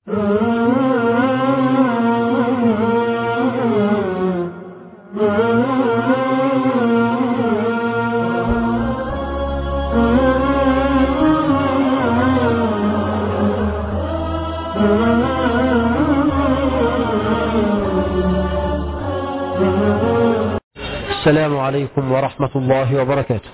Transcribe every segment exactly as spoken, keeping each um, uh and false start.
السلام عليكم ورحمة الله وبركاته.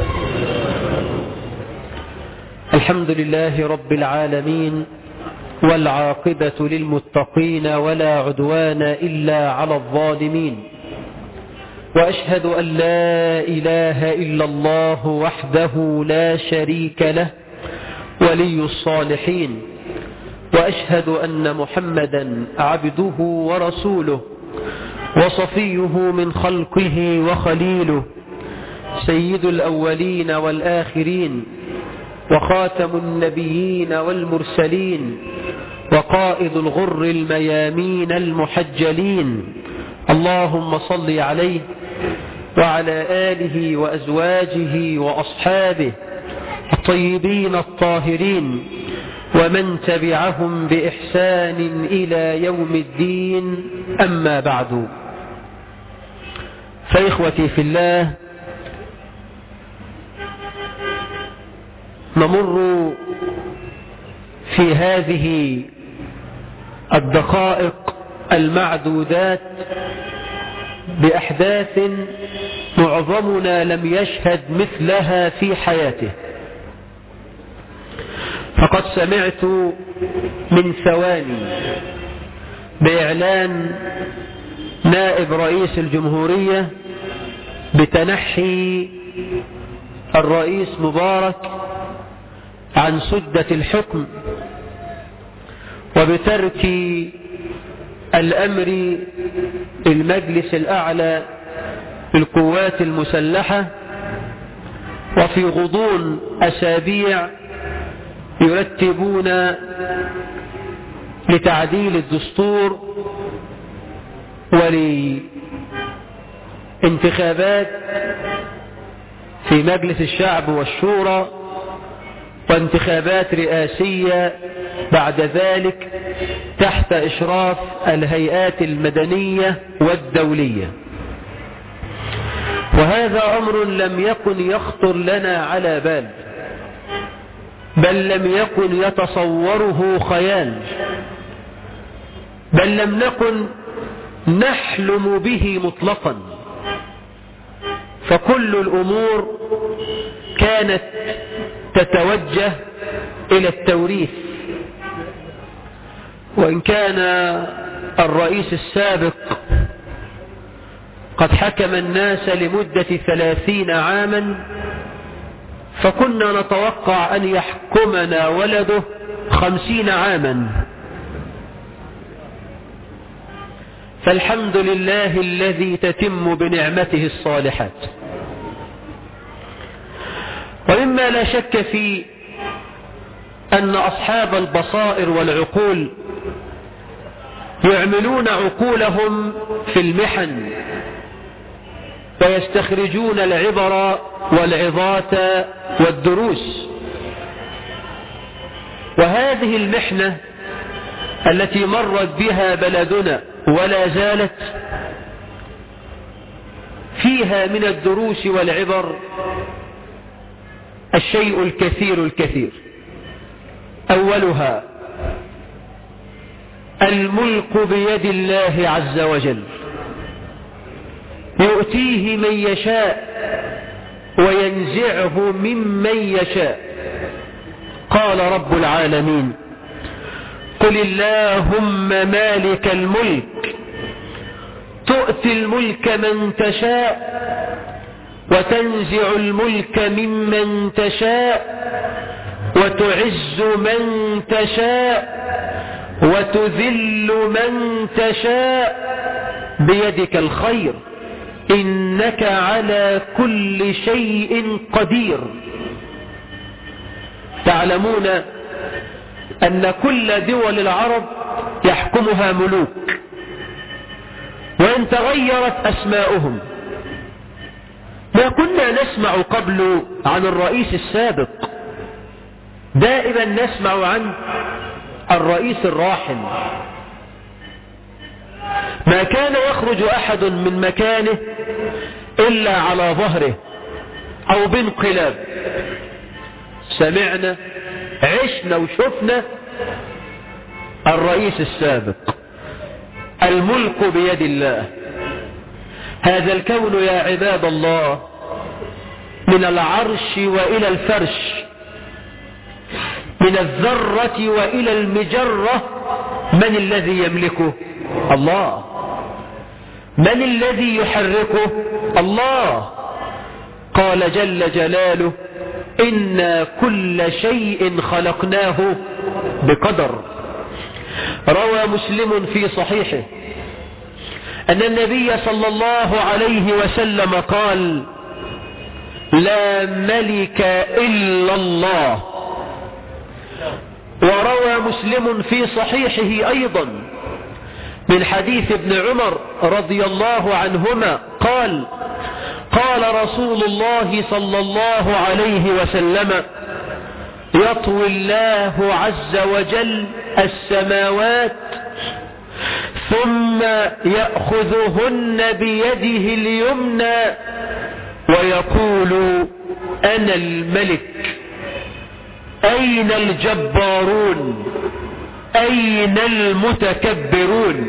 الحمد لله رب العالمين، والعاقبة للمتقين، ولا عدوان إلا على الظالمين، وأشهد أن لا إله إلا الله وحده لا شريك له ولي الصالحين، وأشهد أن محمدا عبده ورسوله وصفيه من خلقه وخليله، سيد الأولين والآخرين، وخاتم النبيين والمرسلين، وقائد الغر الميامين المحجلين. اللهم صل عليه وعلى آله وأزواجه وأصحابه الطيبين الطاهرين، ومن تبعهم بإحسان إلى يوم الدين. أما بعد، فإخوتي في الله، نمر في هذه الدقائق المعدودات بأحداث معظمنا لم يشهد مثلها في حياته. فقد سمعت من ثواني بإعلان نائب رئيس الجمهورية بتنحي الرئيس مبارك عن سدة الحكم وبترك الأمر المجلس الأعلى للقوات المسلحة، وفي غضون أسابيع يرتبون لتعديل الدستور ولانتخابات في مجلس الشعب والشورى، وانتخابات رئاسية بعد ذلك تحت إشراف الهيئات المدنية والدولية. وهذا أمر لم يكن يخطر لنا على بال، بل لم يكن يتصوره خيال، بل لم نكن نحلم به مطلقا. فكل الأمور كانت تتوجه إلى التوريث. وإن كان الرئيس السابق قد حكم الناس لمدة ثلاثين عاما، فكنا نتوقع أن يحكمنا ولده خمسين عاما. فالحمد لله الذي تتم بنعمته الصالحات. ومما لا شك فيه أن أصحاب البصائر والعقول يعملون عقولهم في المحن، ويستخرجون العبر والعظات والدروس. وهذه المحنة التي مرت بها بلدنا ولا زالت فيها من الدروس والعبر الشيء الكثير الكثير. أولها الملك بيد الله عز وجل، يؤتيه من يشاء وينزعه ممن يشاء. قال رب العالمين: قل اللهم مالك الملك تؤتي الملك من تشاء وتنزع الملك ممن تشاء وتعز من تشاء وتذل من تشاء بيدك الخير إنك على كل شيء قدير. تعلمون أن كل دول العرب يحكمها ملوك، وإن تغيرت أسماؤهم. ما كنا نسمع قبل عن الرئيس السابق، دائما نسمع عن الرئيس الراحل ما كان يخرج أحد من مكانه إلا على ظهره أو بانقلاب. سمعنا عشنا وشفنا الرئيس السابق. الملك بيد الله. هذا الكون يا عباد الله من العرش وإلى الفرش، من الذرة وإلى المجرة، من الذي يملكه؟ الله. من الذي يحركه؟ الله. قال جل جلاله: إنا كل شيء خلقناه بقدر. روى مسلم في صحيحه أن النبي صلى الله عليه وسلم قال: لا ملك إلا الله. وروى مسلم في صحيحه أيضا من حديث ابن عمر رضي الله عنهما قال: قال رسول الله صلى الله عليه وسلم: يطوي الله عز وجل السماوات ثم يأخذهن بيده اليمنى ويقول: أنا الملك، أين الجبارون، أين المتكبرون؟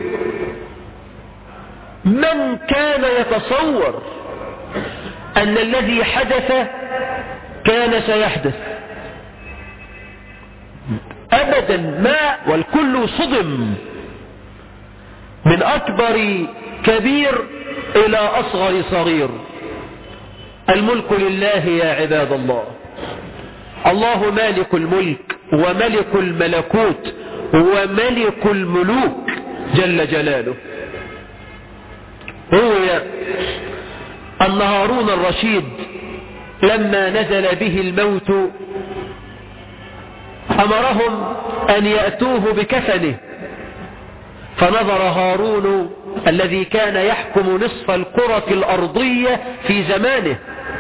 من كان يتصور أن الذي حدث كان سيحدث؟ أبدا ما. والكل صدم، من أكبر كبير إلى أصغر صغير. الملك لله يا عباد الله. الله مالك الملك وملك الملكوت وملك الملوك جل جلاله. روي أن هارون الرشيد لما نزل به الموت أمرهم أن يأتوه بكفنه، فنظر هارون الذي كان يحكم نصف الكرة الأرضية في زمانه،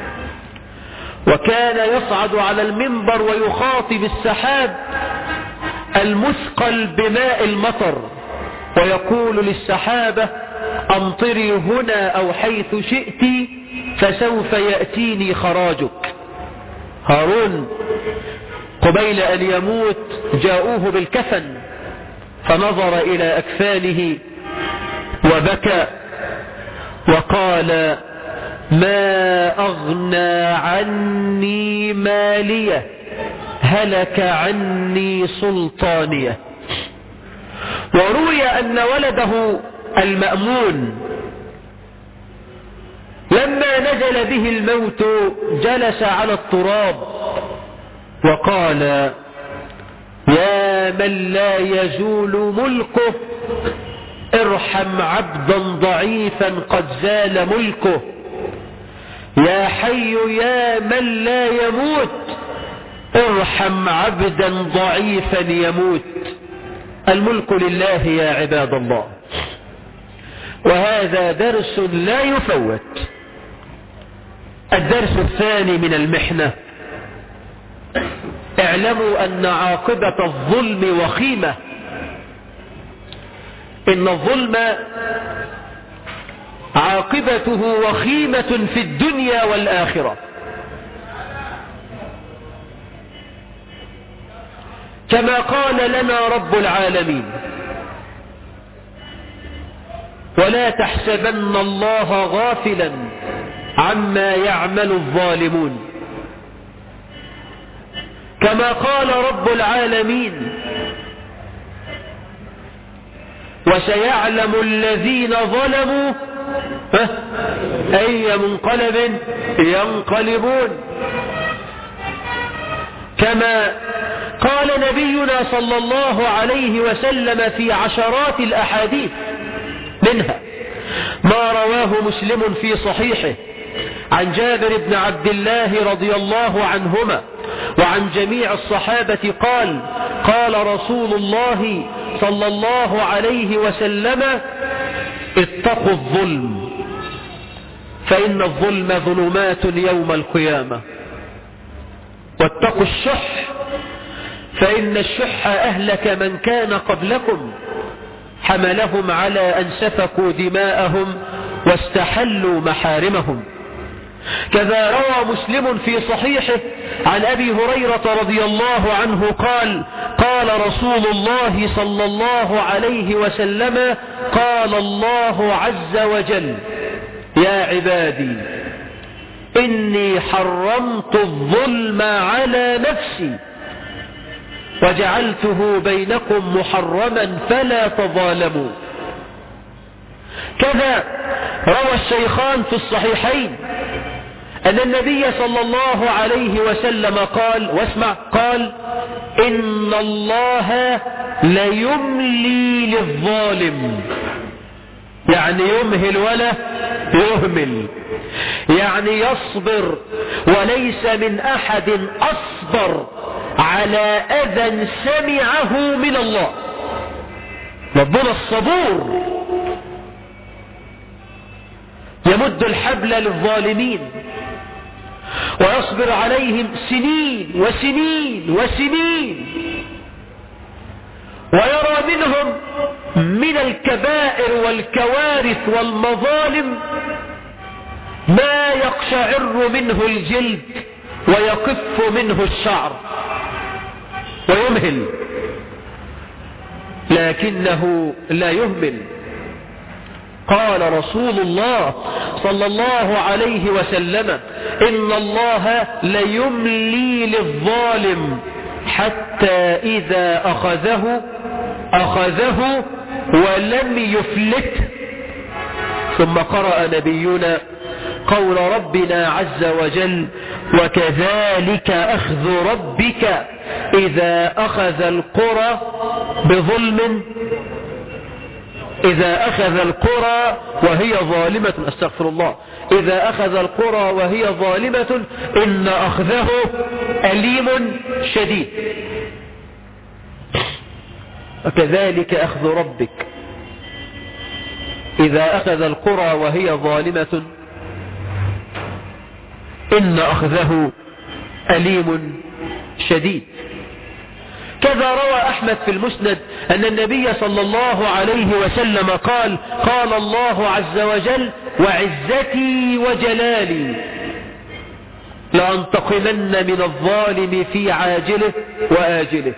وكان يصعد على المنبر ويخاطب السحاب المثقل بماء المطر ويقول للسحابة: أمطري هنا أو حيث شئت فسوف يأتيني خراجك. هارون قبيل أن يموت جاءوه بالكفن، فنظر إلى أكفانه وبكى وقال: ما أغنى عني مالية، هلك عني سلطانية. وروي أن ولده المأمون لما نزل به الموت جلس على التراب وقال: يا من لا يزول ملكه، ارحم عبدا ضعيفا قد زال ملكه. يا حي يا من لا يموت، ارحم عبدا ضعيفا يموت. الملك لله يا عباد الله. وهذا درس لا يفوت. الدرس الثاني من المحنة: اعلموا أن عاقبة الظلم وخيمة. إن الظلم عاقبته وخيمة في الدنيا والآخرة. كما قال لنا رب العالمين: ولا تحسبن الله غافلا عما يعمل الظالمون. كما قال رب العالمين: وسيعلم الذين ظلموا أي منقلب ينقلبون. كما قال نبينا صلى الله عليه وسلم في عشرات الأحاديث، منها ما رواه مسلم في صحيحه عن جابر بن عبد الله رضي الله عنهما وعن جميع الصحابة قال: قال رسول الله صلى الله عليه وسلم: اتقوا الظلم فإن الظلم ظلمات يوم القيامة، واتقوا الشح فإن الشح أهلك من كان قبلكم حملهم على أن سفكوا دماءهم واستحلوا محارمهم. كذا روى مسلم في صحيحه عن أبي هريرة رضي الله عنه قال قال رسول الله صلى الله عليه وسلم قال الله عز وجل يا عبادي إني حرمت الظلم على نفسي وجعلته بينكم محرما فلا تظالموا. كذا روى الشيخان في الصحيحين أن النبي صلى الله عليه وسلم قال واسمع قال إن الله ليملي للظالم، يعني يمهل ولا يهمل، يعني يصبر، وليس من أحد أصبر على أذى سمعه من الله. ربنا الصبور يمد الحبل للظالمين ويصبر عليهم سنين وسنين وسنين، ويرى منهم من الكبائر والكوارث والمظالم ما يقشعر منه الجلد ويقف منه الشعر ويمهل، لكنه لا يهمل. قال رسول الله صلى الله عليه وسلم إن الله ليملي للظالم حتى إذا أخذه أخذه ولم يفلته. ثم قرأ نبينا قول ربنا عز وجل وكذلك أخذ ربك إذا أخذ القرى بظلم إذا أخذ القرى وهي ظالمة أستغفر الله إذا أخذ القرى وهي ظالمة إن أخذه أليم شديد. وكذلك أخذ ربك إذا أخذ القرى وهي ظالمة إن أخذه أليم شديد. كذا روى أحمد في المسند أن النبي صلى الله عليه وسلم قال قال الله عز وجل وعزتي وجلالي لأنتقمن من الظالم في عاجله وآجله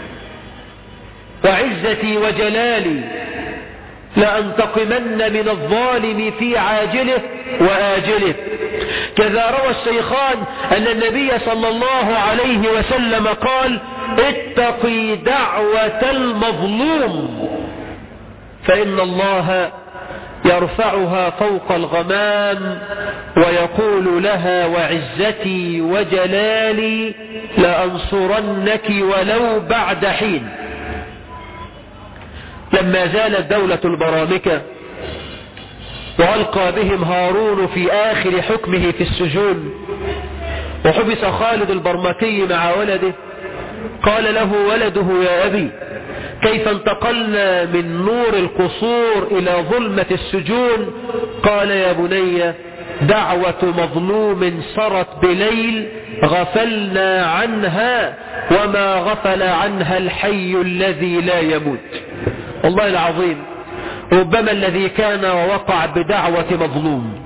وعزتي وجلالي لأنتقمن من الظالم في عاجله وآجله. كذا روى الشيخان أن النبي صلى الله عليه وسلم قال اتقي دعوة المظلوم فإن الله يرفعها فوق الغمام ويقول لها وعزتي وجلالي لأنصرنك ولو بعد حين. لما زالت دولة البرامكة وألقى بهم هارون في آخر حكمه في السجون وحبس خالد البرمكي مع ولده قال له ولده يا أبي كيف انتقلنا من نور القصور إلى ظلمة السجون؟ قال يا بني دعوة مظلوم سرت بليل غفلنا عنها وما غفل عنها الحي الذي لا يموت. والله العظيم ربما الذي كان ووقع بدعوة مظلوم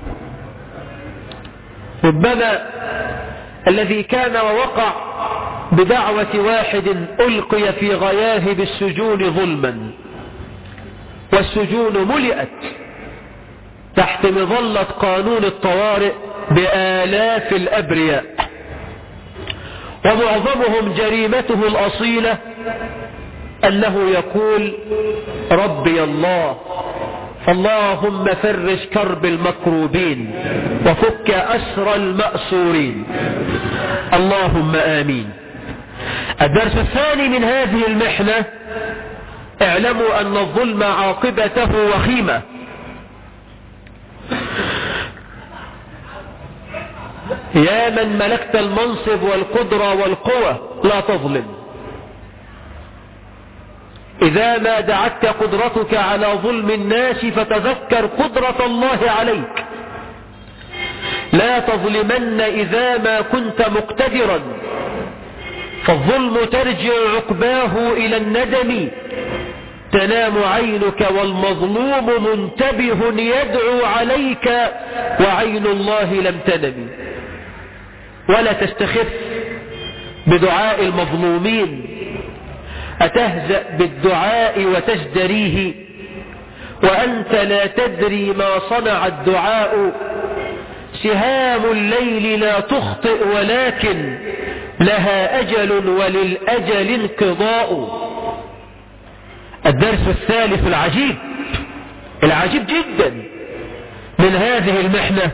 ربما الذي كان ووقع بدعوة واحد ألقي في غياهب السجون ظلما والسجون ملئت تحت مظلة قانون الطوارئ بآلاف الأبرياء ومعظمهم جريمته الأصيلة أنه يقول ربي الله اللهم فرج كرب المكروبين وفك أسر المأسورين اللهم آمين. الدرس الثاني من هذه المحنة اعلموا أن الظلم عاقبته وخيمة. يا من ملكت المنصب والقدرة والقوة لا تظلم. إذا ما دعت قدرتك على ظلم الناس فتذكر قدرة الله عليك. لا تظلمن إذا ما كنت مقتدرا فالظلم ترجع عقباه إلى الندم، تنام عينك والمظلوم منتبه يدعو عليك وعين الله لم تنم. ولا تستخف بدعاء المظلومين، أتهزأ بالدعاء وتزدريه وأنت لا تدري ما صنع الدعاء. سهام الليل لا تخطئ ولكن لها أجل وللأجل انقضاء. الدرس الثالث العجيب العجيب جدا من هذه المحنة.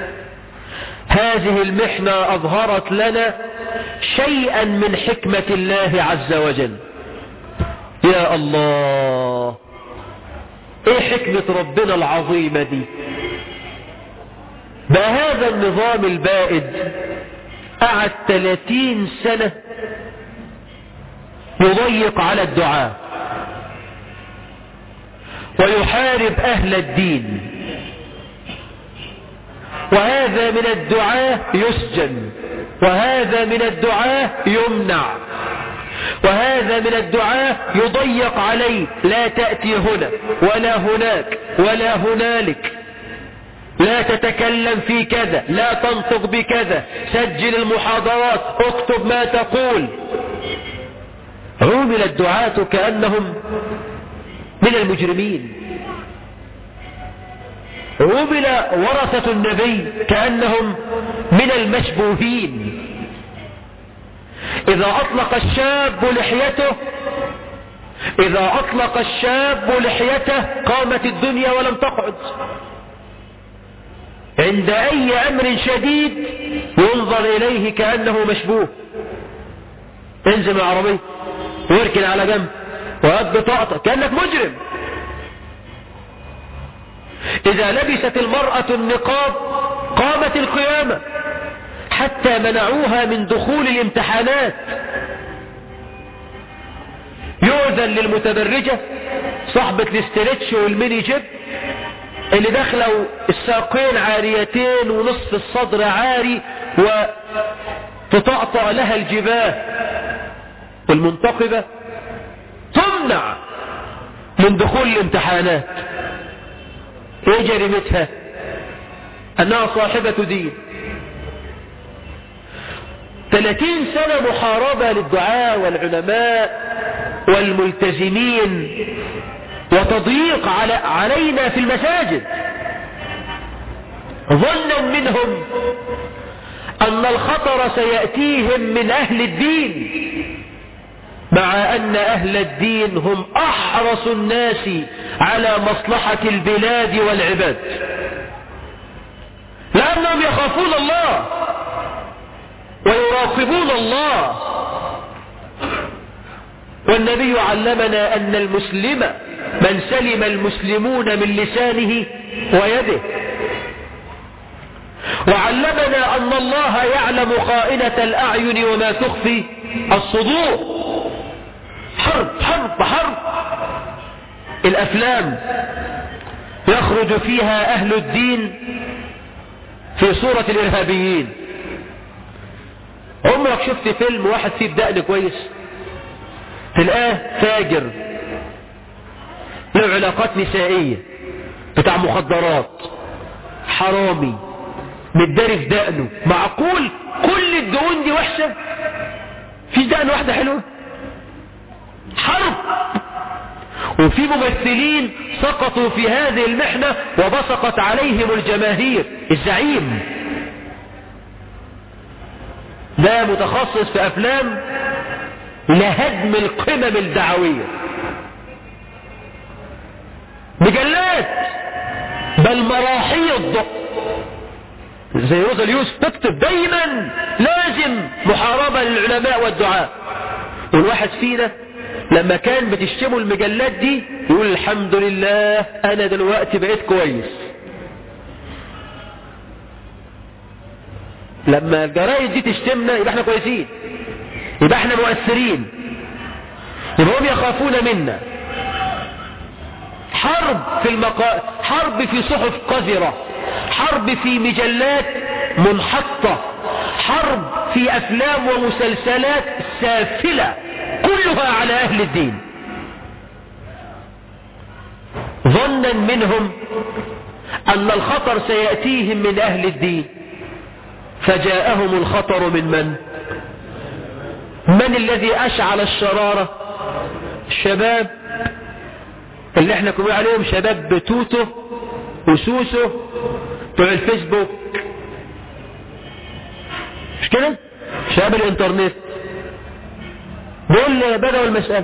هذه المحنة أظهرت لنا شيئا من حكمة الله عز وجل. يا الله، ايه حكمة ربنا العظيمة دي؟ بهذا النظام البائد قعد ثلاثين سنة يضيق على الدعاء ويحارب أهل الدين، وهذا من الدعاء يسجن، وهذا من الدعاء يمنع، وهذا من الدعاء يضيق عليه، لا تأتي هنا ولا هناك ولا هنالك، لا تتكلم في كذا، لا تنطق بكذا، سجل المحاضرات، اكتب ما تقول. عُمل الدعاة كأنهم من المجرمين، عُمل ورثة النبي كأنهم من المشبوهين. إذا أطلق الشاب لحيته إذا أطلق الشاب لحيته قامت الدنيا ولم تقعد. عند أي أمر شديد ينظر إليه كأنه مشبوه. انزل من العربية واركن على جنب وهد بطاقتك كأنك مجرم. إذا لبست المرأة النقاب قامت القيامة، حتى منعوها من دخول الامتحانات. يؤذن للمتبرجة صاحبة الاسترتش والميني جيب اللي دخلوا الساقين عاريتين ونصف الصدر عاري وتطأطأ لها الجباه، والمنتقبة تمنع من دخول الامتحانات. ايه جريمتها؟ انها صاحبة دين. ثلاثين سنة محاربة للدعاء والعلماء والملتزمين، وتضييق على علينا في المساجد، ظنا منهم أن الخطر سيأتيهم من أهل الدين، مع أن أهل الدين هم أحرص الناس على مصلحة البلاد والعباد، لأنهم يخافون الله ويراقبون الله. والنبي علمنا أن المسلم من سلم المسلمون من لسانه ويده، وعلمنا أن الله يعلم خائنة الأعين وما تخفي الصدور. حرب حرب حرب. الأفلام يخرج فيها أهل الدين في صورة الإرهابيين. عمرك شفت فيلم واحد فيه بدقن كويس؟ تلقاه فاجر له علاقات نسائية، بتاع مخدرات، حرامي، متداري في دقنه. معقول كل الدقون دي وحشة؟ في دقن واحدة حلوة؟ حرب. وفي ممثلين سقطوا في هذه المحنة وبصقت عليهم الجماهير. الزعيم ده متخصص في أفلام لهدم القمم الدعوية، مجلات، بل مراحيض زي روزا اليوسف تكتب دايما لازم محاربة للعلماء والدعاء. والواحد فينا لما كان بتشتموا المجلات دي يقول الحمد لله انا دلوقتي بقيت كويس. لما الجرايد دي تشتمنا يبقى احنا كويسين، يبقى احنا مؤثرين، يبقى هم يخافون منا. حرب في المقا... حرب في صحف قذرة، حرب في مجلات منحطة، حرب في أفلام ومسلسلات سافلة كلها على أهل الدين، ظنا منهم أن الخطر سيأتيهم من أهل الدين، فجاءهم الخطر من من؟ من الذي أشعل الشرارة؟ الشباب اللي احنا كنا عليهم شباب بتوتو وسوسو بتوع الفيسبوك، مش كده؟ شباب الانترنت دول بدأوا المسألة.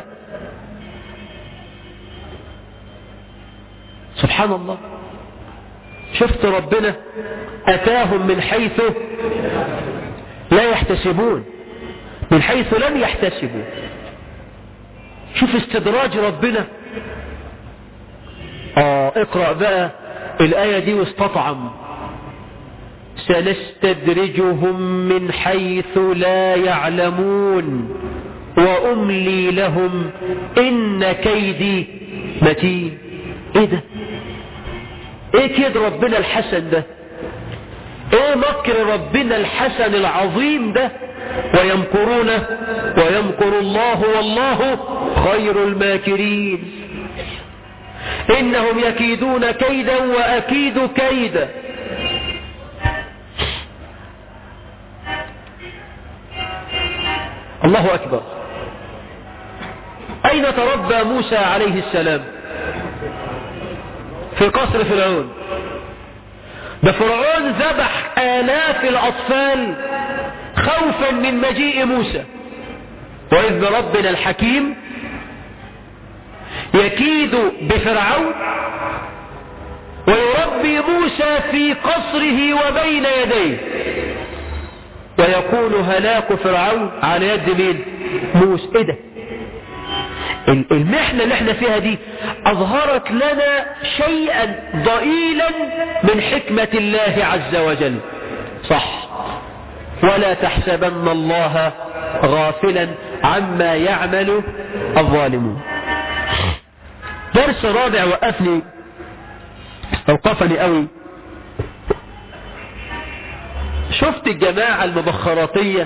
سبحان الله، شفت ربنا أتاهم من حيث لا يحتسبون، من حيث لم يحتسبوا. شوف استدراج ربنا. آه اقرأ بقى الآية دي واستطعم. سنستدرجهم من حيث لا يعلمون وأملي لهم إن كيدي متين. ايه ده؟ ايه كيد ربنا الحسن ده؟ ايه مكر ربنا الحسن العظيم ده؟ ويمكرون ويمكر الله والله خير الماكرين. إنهم يكيدون كيدا وأكيد كيدا. الله أكبر. أين تربى موسى عليه السلام؟ في قصر فرعون. ده فرعون ذبح آلاف الأطفال خوفا من مجيء موسى. وإذ بربنا الحكيم يكيد بفرعون ويربي موسى في قصره وبين يديه، ويكون هلاك فرعون على يد مين؟ موسى. ايه ده؟ المحنة اللي احنا فيها دي اظهرت لنا شيئا ضئيلا من حكمة الله عز وجل. صح، ولا تحسبن الله غافلا عما يعمل الظالمون. درس رابع وقفني اوقفني قوي. شفت الجماعة المبخراتية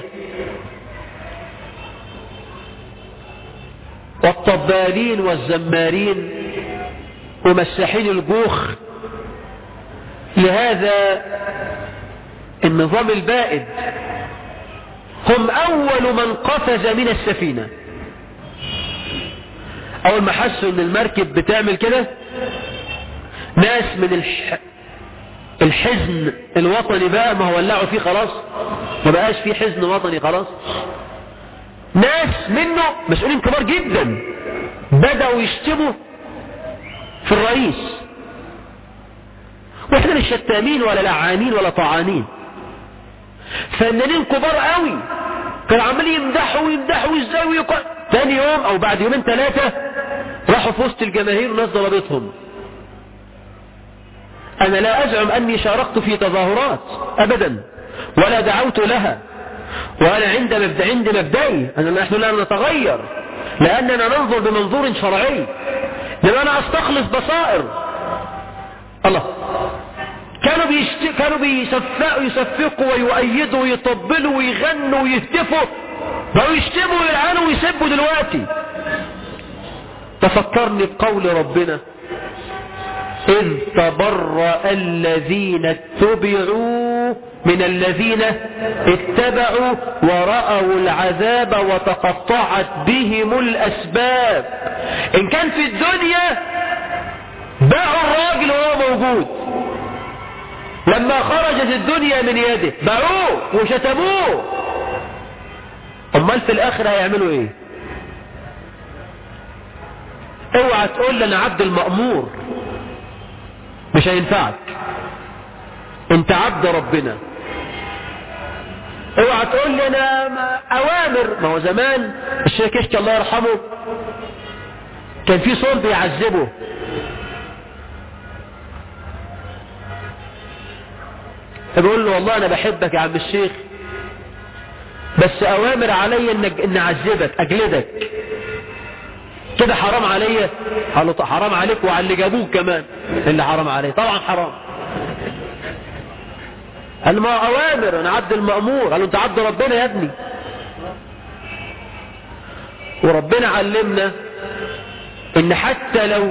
والطبالين والزمارين ومساحين الجوخ لهذا النظام البائد، هم أول من قفز من السفينة. أول ما حسوا إن المركب بتعمل كده، ناس من الح... الحزن الوطني بقى، ما هو ولعوا فيه خلاص، ما بقاش فيه حزن وطني خلاص. ناس منه مسؤولين كبار جدا بدأوا يشتموا في الرئيس. واحنا مش شتامين ولا لعانين ولا طعانين، فنانين كبار قوي كانوا عمالين يمدحوا ويمدحوا ازاي ويقول. ثاني يوم او بعد يومين ثلاثة راحوا في وسط الجماهير وناس ضربتهم. انا لا ازعم اني شاركت في تظاهرات ابدا ولا دعوت لها، وانا عند مبدأ عند مبدئي ان نحن لا نتغير لاننا ننظر بمنظور شرعي، لأننا استخلص بصائر. الله، كانوا بيشت... كانوا بيصفقوا يصفقوا ويؤيدوا ويطبلوا ويغنوا ويهتفوا، بقوا يشتموا ويلعنوا ويسبوا دلوقتي. تفكرني بقول ربنا: إذ تبرأ الذين اتبعوا من الذين اتبعوا ورأوا العذاب وتقطعت بهم الأسباب. إن كان في الدنيا باعوا الراجل وهو موجود، لما خرجت الدنيا من يده باعوه وشتموه، امال في الآخرة هيعملوا ايه؟ اوعى تقول لي انا عبد المأمور، مش هينفعك، انت عبد ربنا. اوعى تقول لي انا اوامر، ما هو زمان الشيخ كشك الله يرحمه كان في صوت بيعذبه، بيقول له والله انا بحبك يا عم الشيخ، بس اوامر علي انك ان اعذبك اجلدك كده، حرام عليا. قال له حرام عليك وعلى اللي جابوك كمان اللي حرام عليه، طبعا حرام. قال له ما أوامر، أنا عبد المأمور. قال له أنت عبد ربنا يا ابني. وربنا علمنا إن حتى لو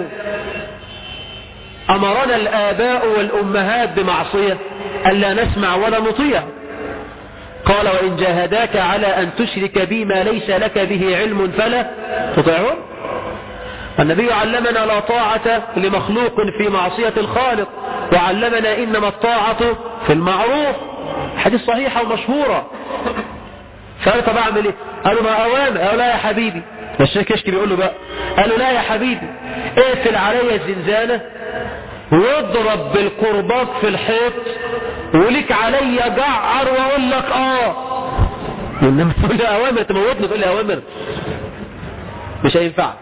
أمرنا الآباء والأمهات بمعصية ألا نسمع ولا نطيع. قال وإن جاهداك على أن تشرك بي ما ليس لك به علم فلا تطيعهم. النبي علمنا لا طاعة لمخلوق في معصية الخالق، وعلمنا إنما الطاعة في المعروف. حديث صحيحة ومشهورة. فقال طب أعمل إيه؟ قالوا ما أوامر. قالوا لا يا حبيبي. الشيخ كشك بيقول له بقى، قالوا لا يا حبيبي، اقفل علي الزنزانة واضرب بالقرباط في الحيط وليك علي جعر واقول لك اه. انما تقول لي اوامر تموتني، تقول لي اوامر، مش هينفعك،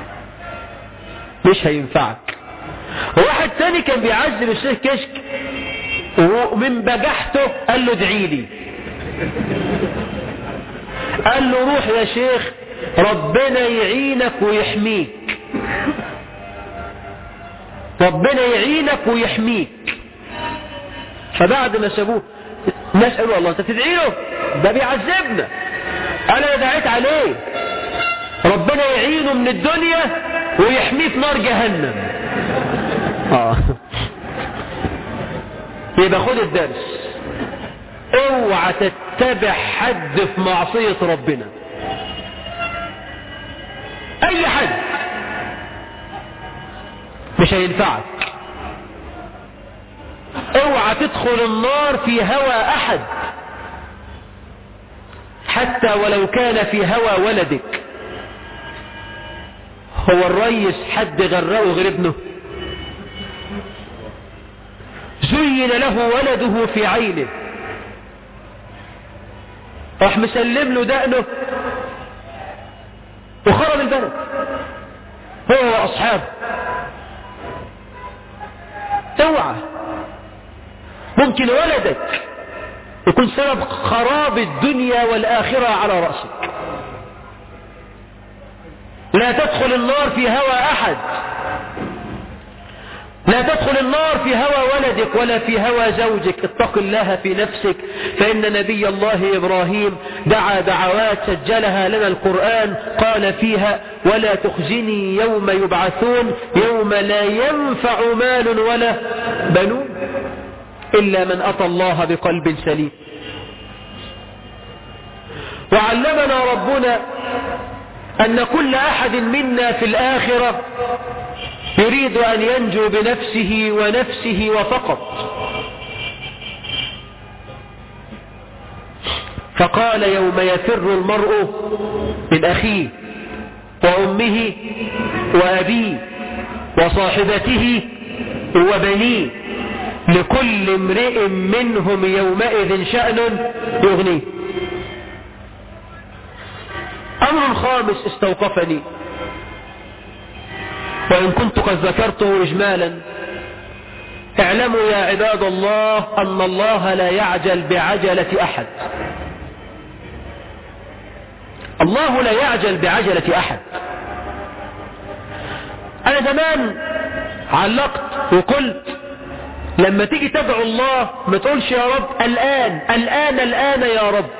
مش هينفعك. واحد تاني كان بيعذب الشيخ كشك ومن بجحته قال له ادعي لي. قال له روح يا شيخ ربنا يعينك ويحميك، ربنا يعينك ويحميك. فبعد ما سابوه الناس قالوا الله انت تدعي له، ده بيعذبنا. انا دعيت عليه ربنا يعينه من الدنيا ويحميه في نار جهنم. اه يبقى خد الدرس، اوعى تتبع حد في معصية ربنا، اي حد مش هينفعك. اوعى تدخل النار في هوى احد حتى ولو كان في هوى ولدك. هو الريس حد غرقه غير ابنه؟ زين له ولده في عينه، راح مسلم له دقنه وخرب البلد هو واصحابه. اوعى، ممكن ولدك يكون سبب خراب الدنيا والآخرة على رأسك. لا تدخل النار في هوى أحد، لا تدخل النار في هوى ولدك ولا في هوى زوجك. اتق الله في نفسك، فإن نبي الله إبراهيم دعا دعوات سجلها لنا القرآن، قال فيها ولا تخزني يوم يبعثون يوم لا ينفع مال ولا بنون إلا من أتى الله بقلب سليم. وعلمنا ربنا أن كل أحد منا في الآخرة يريد أن ينجو بنفسه ونفسه وفقط. فقال يوم يفر المرء من أخيه وأمه وأبيه وصاحبته وبنيه لكل امرئ منهم يومئذ شأن يغنيه. أمر خامس استوقفني وإن كنت قد ذكرته إجمالا. اعلموا يا عباد الله أن الله لا يعجل بعجلة أحد. الله لا يعجل بعجلة أحد. أنا زمان علقت وقلت لما تيجي تدعو الله ما تقولش يا رب الآن الآن الآن يا رب،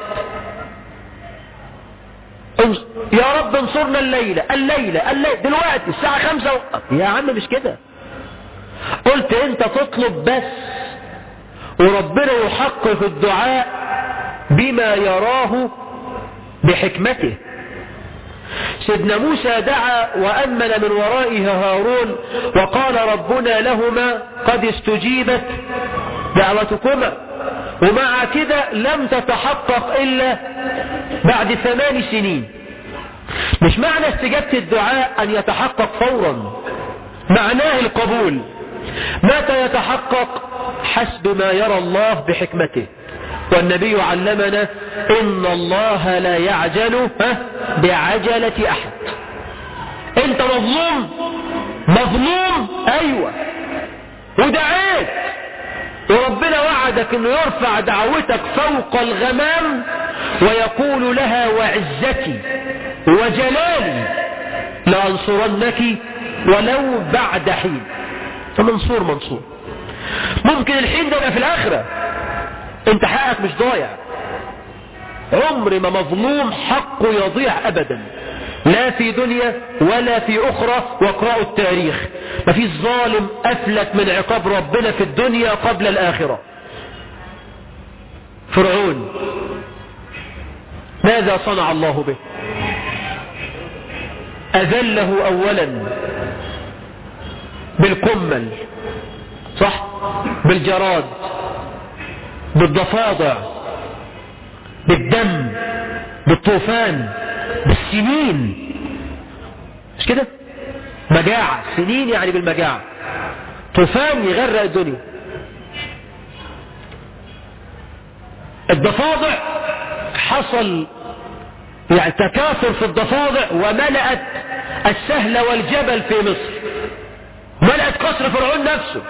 يا رب انصرنا الليلة الليلة الليلة دلوقتي الساعة خمسة و... يا عم مش كده. قلت انت تطلب بس وربنا يحقق الدعاء بما يراه بحكمته. سيدنا موسى دعا وأمن من ورائه هارون وقال ربنا لهما قد استجيبت دعوتكما، ومع كده لم تتحقق إلا بعد ثمان سنين. مش معنى استجابة الدعاء أن يتحقق فورا، معناه القبول. متى يتحقق؟ حسب ما يرى الله بحكمته. والنبي علمنا إن الله لا يعجل بعجلة أحد. انت مظلوم مظلوم ايوه ودعيت وربنا وعدك انه يرفع دعوتك فوق الغمام ويقول لها وعزتي وجلالي لأنصرنك ولو بعد حين. فمنصور منصور. ممكن الحين ده يبقى في الآخرة، انت حقك مش ضايع. عمر ما مظلوم حقه يضيع ابدا، لا في دنيا ولا في اخرى. واقرأوا التاريخ، ما فيش ظالم افلت من عقاب ربنا في الدنيا قبل الاخرة. فرعون ماذا صنع الله به؟ اذله اولا بالقمل، صح، بالجراد، بالضفادع، بالدم، بالطوفان، بالسنين، مش كده؟ مجاعة، سنين يعني بالمجاعة، طوفان يغرق الدنيا. الضفادع حصل يعني تكاثر في الضفادع وملأت السهل والجبل في مصر، ملأت قصر فرعون نفسه،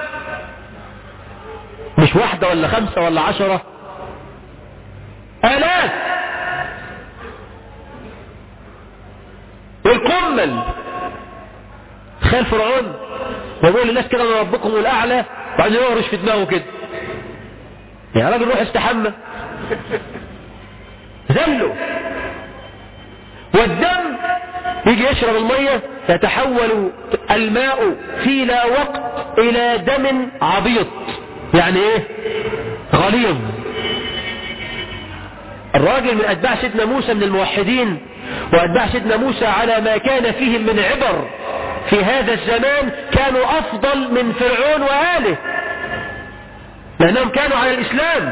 مش واحدة ولا خمسة ولا عشرة، آلاف. والقمل، تخيل فرعون ويقول للناس كده انا ربكم الاعلى، وبعدين يهرش في دماغه كده، يا راجل روح استحمى، ذله. والدم يجي يشرب المية يتحول الماء في لا وقت الى دم عبيط، يعني ايه؟ غليظ. الراجل من اتباع سيدنا موسى من الموحدين واتباع سيدنا موسى على ما كان فيهم من عبر في هذا الزمان كانوا افضل من فرعون وآله، لانهم كانوا على الاسلام.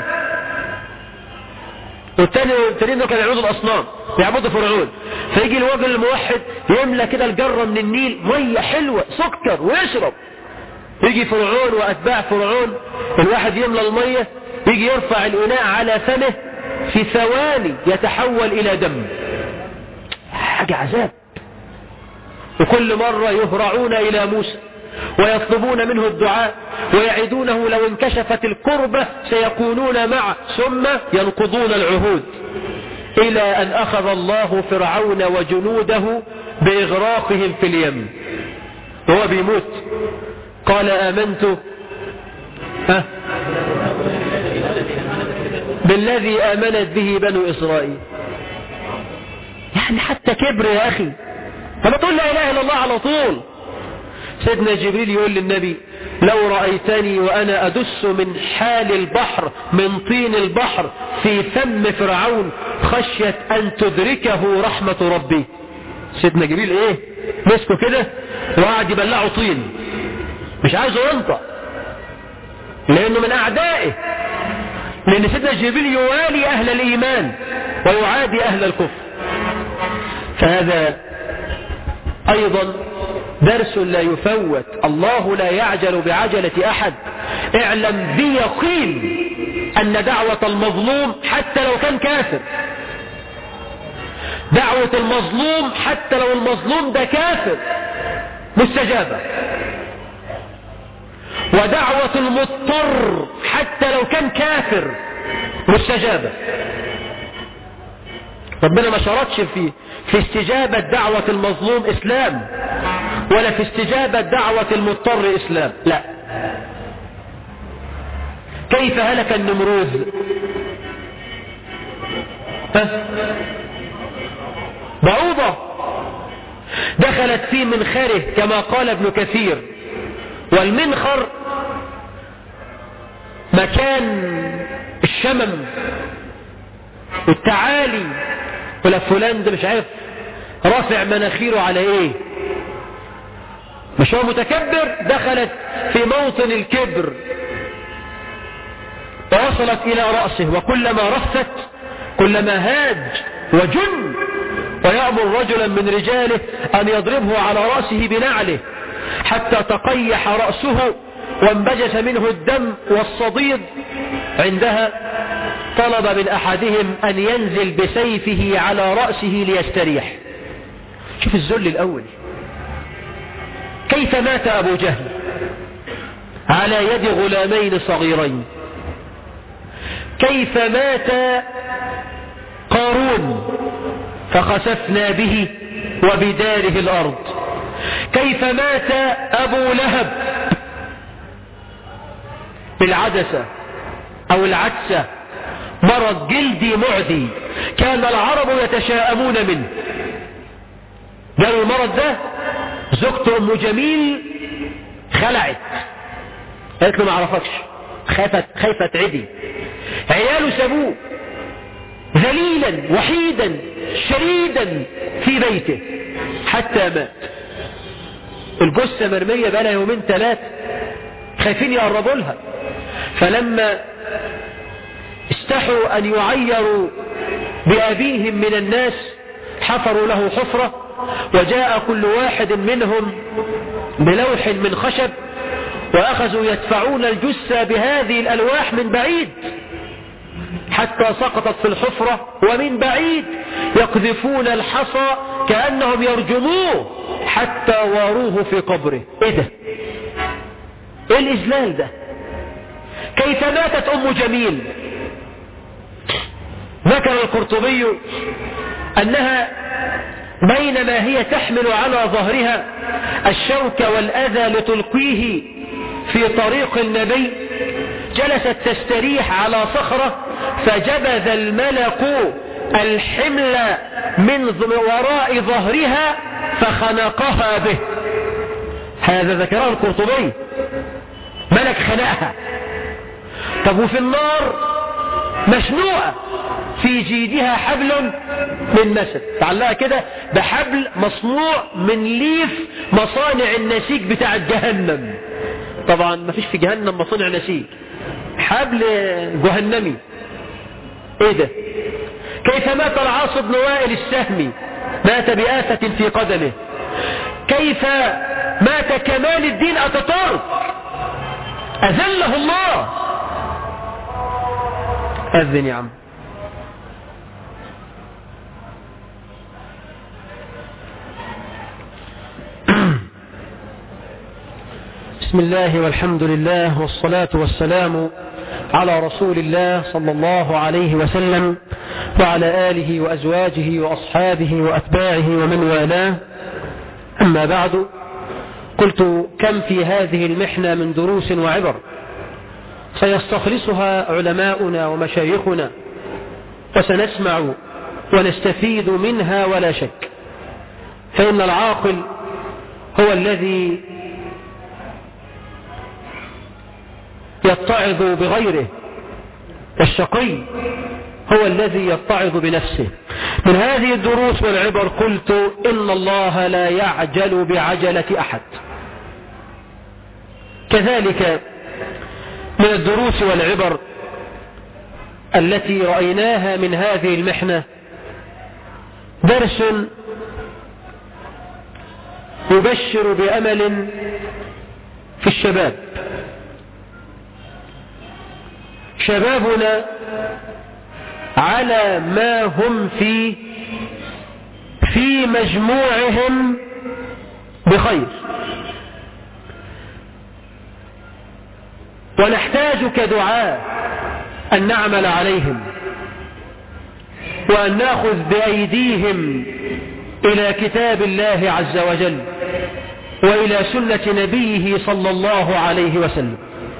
والتاني التانيين كانوا يعبدوا الاصنام، يعبدوا فرعون. فيجي الراجل الموحد يملى كده الجرة من النيل مية حلوة سكر ويشرب. يجي فرعون واتباع فرعون، الواحد يملى المية يجي يرفع الاناء على فمه في ثواني يتحول الى دم. حاجة عذاب. وكل مرة يهرعون الى موسى ويطلبون منه الدعاء ويعدونه لو انكشفت الكربة سيكونون معه، ثم ينقضون العهود، الى ان اخذ الله فرعون وجنوده باغراقهم في اليم وهو بيموت. قال آمنت أه بالذي آمنت به بنو إسرائيل. يعني حتى كبر يا أخي، فما تقول لا إله إلا الله على طول. سيدنا جبريل يقول للنبي لو رأيتني وأنا أدس من حال البحر من طين البحر في فم فرعون خشية أن تدركه رحمة ربي. سيدنا جبريل إيه مسكه كده وقعد يبلعه طين، مش عايزه ينطق لأنه من أعدائه، لأن سيدنا جبريل يوالي أهل الإيمان ويعادي أهل الكفر. فهذا أيضا درس لا يفوت. الله لا يعجل بعجلة أحد. اعلم بيقين أن دعوة المظلوم حتى لو كان كافر، دعوة المظلوم حتى لو المظلوم ده كافر مستجابة، ودعوة المضطر حتى لو كان كافر مستجابة. ربنا ما شرطش في في استجابة دعوة المظلوم إسلام، ولا في استجابة دعوة المضطر إسلام، لا. كيف هلك النمروذ؟ بعوضة دخلت في منخره كما قال ابن كثير. والمنخر مكان الشمم والتعالي، ولا فلان ده مش عارف رافع مناخيره على ايه، مش هو متكبر. دخلت في موطن الكبر ووصلت الى رأسه، وكلما رفت كلما هاج وجن، ويأمر رجلا من رجاله ان يضربه على رأسه بنعله حتى تقيح رأسه وانبجس منه الدم والصديد. عندها طلب من أحدهم أن ينزل بسيفه على رأسه ليستريح. شوف الذل الأول. كيف مات أبو جهل على يد غلامين صغيرين؟ كيف مات قارون فخسفنا به وبداره الأرض؟ كيف مات أبو لهب بالعدسة أو العدسة مرض جلدي معدي كان العرب يتشاءمون منه. جاء المرض ده، زوجته ام جميل خلعت، قالت له ما اعرفكش، خافت خايفه تعدي. عياله سابوه ذليلا وحيدا شريدا في بيته حتى مات. الجثه مرميه بقى لها يومين ثلاثه، خايفين يقربوا لها. فلما استحوا ان يعيروا بأبيهم من الناس حفروا له حفرة، وجاء كل واحد منهم بلوح من خشب وأخذوا يدفعون الجثة بهذه الألواح من بعيد حتى سقطت في الحفرة، ومن بعيد يقذفون الحصى كأنهم يرجموه حتى واروه في قبره. ايه ده؟ ايه الإذلال ده؟ كيف ماتت أم جميل؟ ذكر القرطبي أنها بينما هي تحمل على ظهرها الشوك والأذى لتلقيه في طريق النبي جلست تستريح على صخرة، فجبذ الملك الحمل من وراء ظهرها فخنقها به. هذا ذكره القرطبي، ملك خنقها. طب وفي النار مشنوعة في جيدها حبل من مسد، تعلقها كده بحبل مصنوع من ليف مصانع النسيج بتاع جهنم. طبعا ما فيش في جهنم مصانع نسيج، حبل جهنمي. ايه ده؟ كيف مات العاص بن وائل السهمي؟ مات بآفة في قدمه. كيف مات كمال الدين أتاتورك؟ أذله الله. أذن يا عم. بسم الله والحمد لله والصلاة والسلام على رسول الله صلى الله عليه وسلم وعلى آله وأزواجه وأصحابه وأتباعه ومن والاه. أما بعد، قلت كم في هذه المحنة من دروس وعبر سيستخلصها علماؤنا ومشايخنا، وسنسمع ونستفيد منها ولا شك. فإن العاقل هو الذي يتعظ بغيره، والشقي هو الذي يتعظ بنفسه. من هذه الدروس والعبر قلت إن الله لا يعجل بعجلة أحد. كذلك من الدروس والعبر التي رأيناها من هذه المحنة درس يبشر بأمل في الشباب. شبابنا على ما هم فيه في مجموعهم بخير، ونحتاج كدعاء أن نعمل عليهم وأن نأخذ بأيديهم إلى كتاب الله عز وجل وإلى سنة نبيه صلى الله عليه وسلم.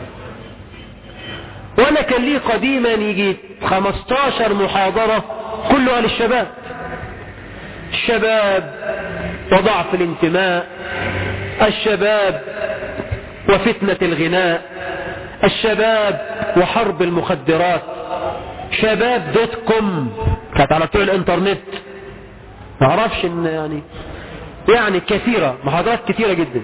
وانا كان لي قديما يجي خمستاشر محاضرة كلها للشباب. الشباب وضعف الانتماء، الشباب وفتنة الغناء، الشباب وحرب المخدرات، شباب دوت كوم كانت على طول الانترنت. ما اعرفش ان يعني يعني كثيرة، محاضرات كثيرة جدا.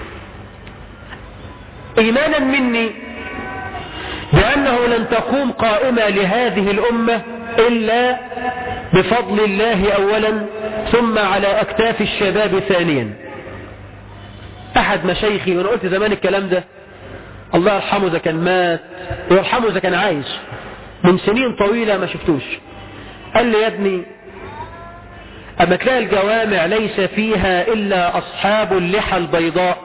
ايمانا مني بأنه لن تقوم قائمة لهذه الأمة إلا بفضل الله أولا، ثم على أكتاف الشباب ثانيا. أحد مشايخي، وأنا قلت زمان الكلام ده، الله يرحمه إذا كان مات ويرحمه إذا كان عايش، من سنين طويلة ما شفتوش، قال لي يا ابني أما تلاقي الجوامع ليس فيها إلا أصحاب اللحى البيضاء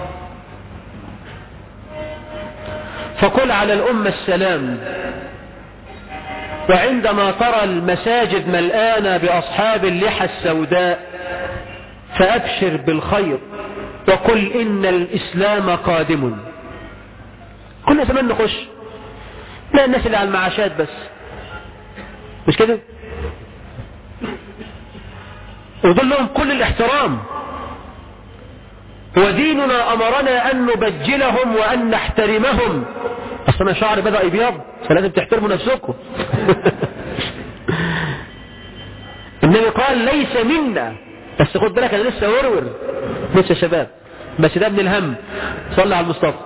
فقل على الأمة السلام، وعندما ترى المساجد ملآنة بأصحاب اللحى السوداء فأبشر بالخير وقل إن الإسلام قادم. كنا زمان نخش لا الناس اللي على المعاشات بس، مش كده؟ ودول لهم كل الاحترام، وديننا أمرنا أن نبجلهم وأن نحترمهم. أصلا شعري بدأ يبيض فلازم تحترموا نفسكم. النبي قال ليس منا، بس خد بالك أنا لسه ورور لسه شباب، بس ده من الهم. صلى على المصطفى.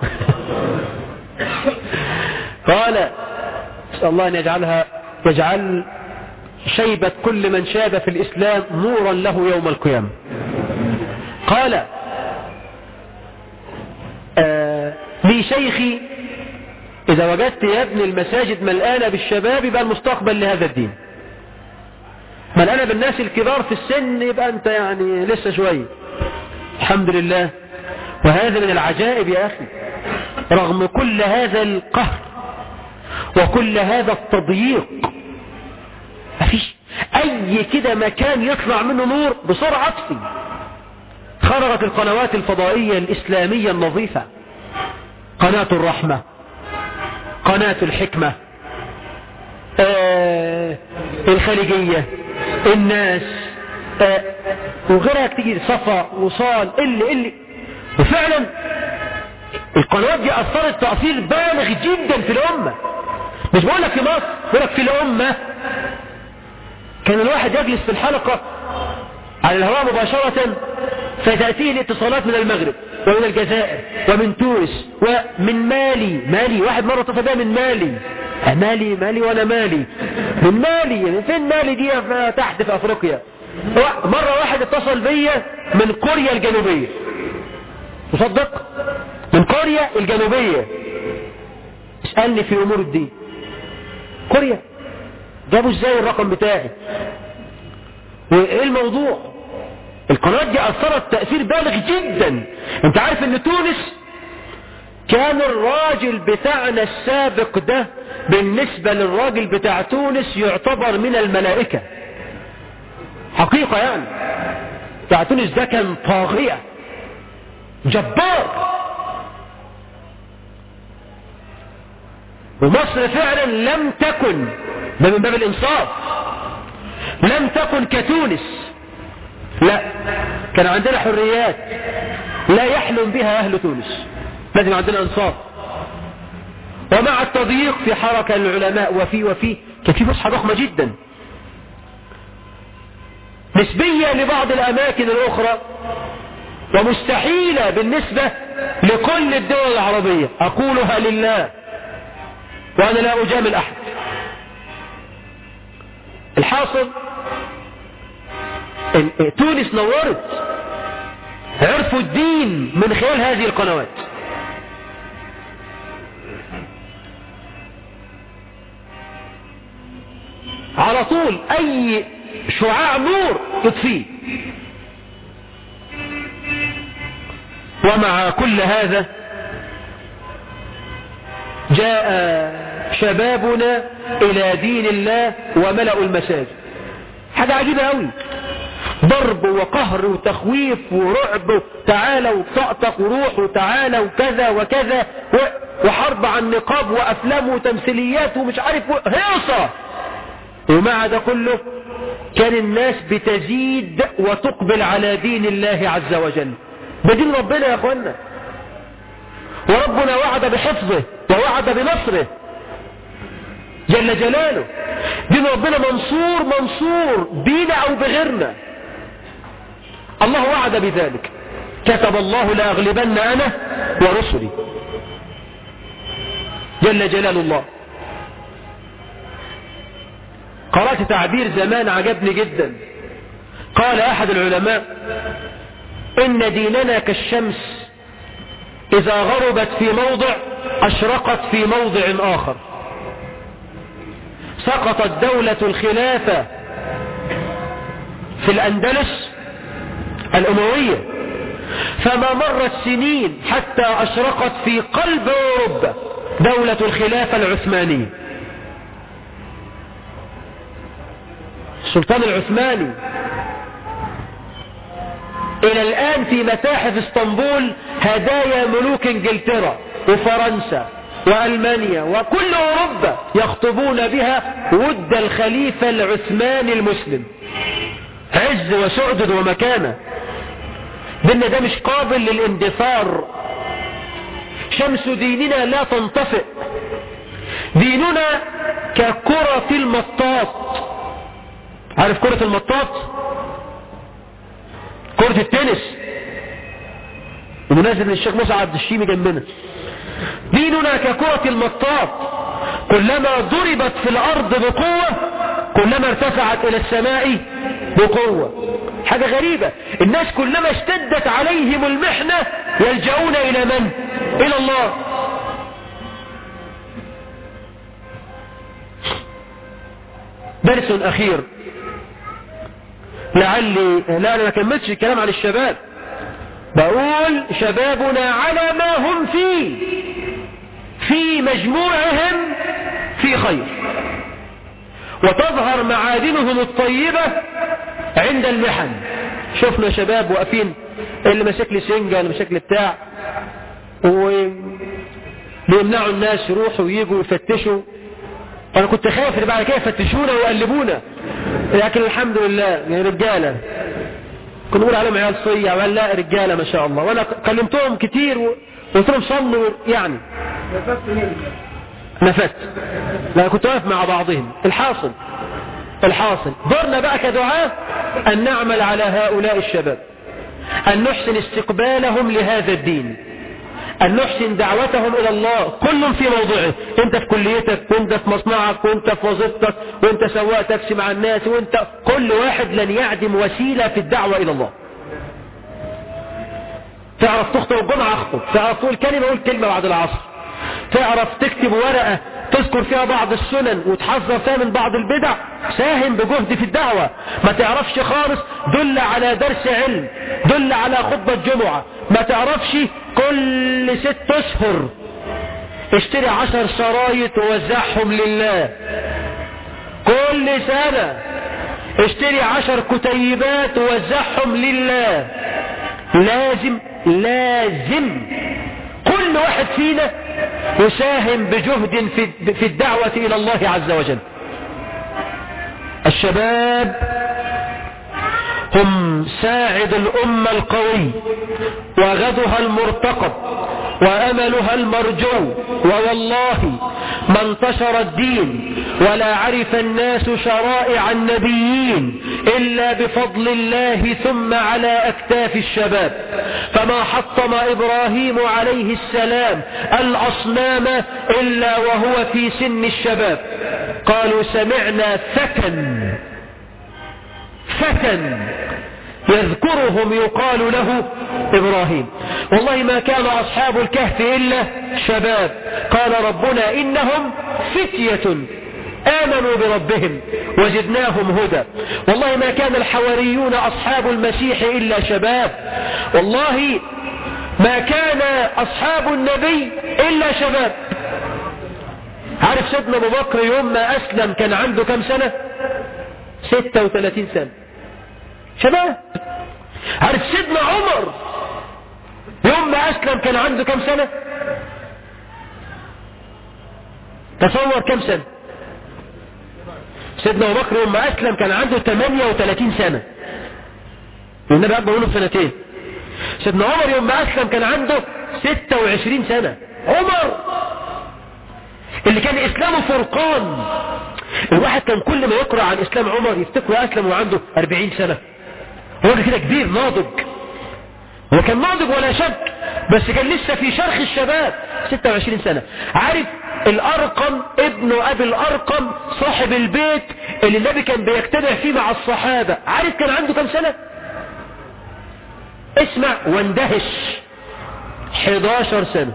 قال اسأل الله أن يجعلها يجعل شيبة كل من شاب في الإسلام نورا له يوم القيامة. قال آه لي شيخي إذا وجدت يا ابن المساجد ملآنة بالشباب يبقى المستقبل لهذا الدين، ملآنة بالناس الكبار في السن يبقى أنت يعني لسه شوية. الحمد لله. وهذا من العجائب يا أخي، رغم كل هذا القهر وكل هذا التضييق مفيش أي كده مكان يطلع منه نور بسرعة فيه. خرجت القنوات الفضائية الإسلامية النظيفة، قناة الرحمة، قناة الحكمة، آه الخليجية، الناس، آه وغيرها كتير، صفا، وصال، اللي اللي وفعلا القنوات دي أثرت تأثير بالغ جدا في الأمة. مش بقول لك في مصر، بقول لك في الأمة. كان الواحد يجلس في الحلقة على الهواء مباشرة فتأتيه الاتصالات من المغرب ومن الجزائر ومن تونس ومن مالي. مالي واحد مرة اتصل بها من مالي، مالي مالي وانا مالي من مالي، يعني فين مالي دي؟ تحت في افريقيا. مرة واحد اتصل بيا من كوريا الجنوبية، تصدق؟ من كوريا الجنوبية اسألني في امور الدين. كوريا جابوا ازاي الرقم بتاعي وايه الموضوع؟ القناة دي اثرت تأثير بالغ جدا. انت عارف ان تونس كان الراجل بتاعنا السابق ده بالنسبة للراجل بتاع تونس يعتبر من الملائكة حقيقة، يعني بتاع تونس ده كان طاغية جبار. ومصر فعلا لم تكن، ده من باب الانصاف، لم تكن كتونس. لا، كان عندنا حريات لا يحلم بها اهل تونس، لازم عندنا انصاف. ومع التضييق في حركة العلماء وفي وفي كان في فسحة ضخمة جدا نسبية لبعض الاماكن الاخرى ومستحيلة بالنسبة لكل الدول العربية. اقولها لله وانا لا اجامل احد. الحاصل تونس نورت، عرفوا الدين من خلال هذه القنوات. على طول اي شعاع نور يطفيه. ومع كل هذا جاء شبابنا الى دين الله وملأوا المساجد. حاجة عجيبة قوي، ضرب وقهر وتخويف ورعب، تعالى وطقطق وروح وتعالى وكذا وكذا، وحرب عن نقاب وافلام وتمثيليات ومش عارف هيصة. ومع ده كله كان الناس بتزيد وتقبل على دين الله عز وجل، بدين ربنا يا اخوانا. وربنا وعد بحفظه ووعد بنصره جل جلاله. دين ربنا منصور منصور بينا او بغيرنا، الله وعد بذلك. كتب الله لأغلبن أنا ورسلي جل جلال الله. قرأت تعبير زمان عجبني جدا. قال أحد العلماء إن ديننا كالشمس إذا غربت في موضع أشرقت في موضع آخر. سقطت دولة الخلافة في الأندلس الأموية، فما مرت سنين حتى أشرقت في قلب أوروبا دولة الخلافة العثمانية. السلطان العثماني إلى الآن في متاحف اسطنبول هدايا ملوك انجلترا وفرنسا وألمانيا وكل أوروبا يخطبون بها ود الخليفة العثماني المسلم، عز وسعد ومكانة. ديننا ده مش قابل للاندثار، شمس ديننا لا تنطفئ، ديننا ككرة المطاط. عارف كرة المطاط؟ كرة التنس، ومناسب للشيخ موسى عبد الشيمي جنبنا. ديننا ككرة المطاط، كلما ضربت في الأرض بقوة كلما ارتفعت إلى السماء بقوة. حاجة غريبة، الناس كلما اشتدت عليهم المحنة يلجؤون إلى من؟ إلى الله. درس أخير لعلي لا أنا ما كملتش الكلام عن الشباب، بقول شبابنا على ما هم فيه في مجموعهم في خير، وتظهر معادنهم الطيبة عند المحن. شفنا شباب واقفين، اللي ماسك لي سنجة اللي ماسك لي بتاع، وبيمنعوا الناس يروحوا ويجوا يفتشوا. انا كنت خايف ان بعد كده يفتشونا ويقلبونا، لكن الحمد لله يا رجاله. كنا نقول عليهم عيال صيع، وقال لا رجاله ما شاء الله. وانا كلمتهم كتير وقلت لهم صلوا، يعني نفت، لا كنت واقف مع بعضهم. الحاصل الحاصل دورنا بقى كدعاة أن نعمل على هؤلاء الشباب، أن نحسن استقبالهم لهذا الدين، أن نحسن دعوتهم إلى الله، كل في موضعه. أنت في كليتك، وأنت في مصنعك، وأنت في وظيفتك، وأنت سواق تاكسي مع الناس، وأنت كل واحد لن يعدم وسيلة في الدعوة إلى الله. تعرف تخطب الجمعة اخطب، تعرف تقول كلمة قول كلمة بعد العصر، تعرف تكتب ورقة تذكر فيها بعض السنن وتحذر فيها من بعض البدع، ساهم بجهد في الدعوة. ما تعرفش خالص دل على درس علم، دل على خطبة جمعة. ما تعرفش كل ست اشهر اشتري عشر شرايط ووزعهم لله. كل سنة اشتري عشر كتيبات ووزعهم لله. لازم لازم كل واحد فينا يساهم بجهد في الدعوة إلى الله عز وجل. الشباب هم ساعد الأمة القوي وغدها المرتقب وأملها المرجو. ووالله ما انتشر الدين ولا عرف الناس شرائع النبيين إلا بفضل الله ثم على أكتاف الشباب. فما حطم إبراهيم عليه السلام الأصنام إلا وهو في سن الشباب. قالوا سمعنا فتى فتى يذكرهم يقال له إبراهيم. والله ما كان أصحاب الكهف إلا شباب. قال ربنا إنهم فتية آمنوا بربهم وزدناهم هدى. والله ما كان الحواريون أصحاب المسيح إلا شباب. والله ما كان أصحاب النبي إلا شباب. عارف سيدنا أبو بكر يوم ما أسلم كان عنده كم سنة؟ ستة وثلاثين سنة، شباب. عارف سيدنا عمر يوم ما أسلم كان عنده كم سنة؟ تصور كم سنة؟ سيدنا أبو بكر يوم ما أسلم كان عنده ثمانية وثلاثين سنة، والنبي أكبر منه بسنتين. سيدنا عمر يوم ما أسلم كان عنده ستة وعشرين سنة. عمر اللي كان إسلامه فرقان. الواحد كان كل ما يقرأ عن إسلام عمر يفتكر أسلم وعنده أربعين سنة. هو كده كبير ناضج، هو كان ناضج ولا شك، بس كان لسه في شرخ الشباب. ستة وعشرين سنة. عارف الأرقم ابن أبي الأرقم صاحب البيت اللي النبي كان بيجتمع فيه مع الصحابة، عارف كان عنده كم سنة؟ اسمع واندهش، حداشر سنة.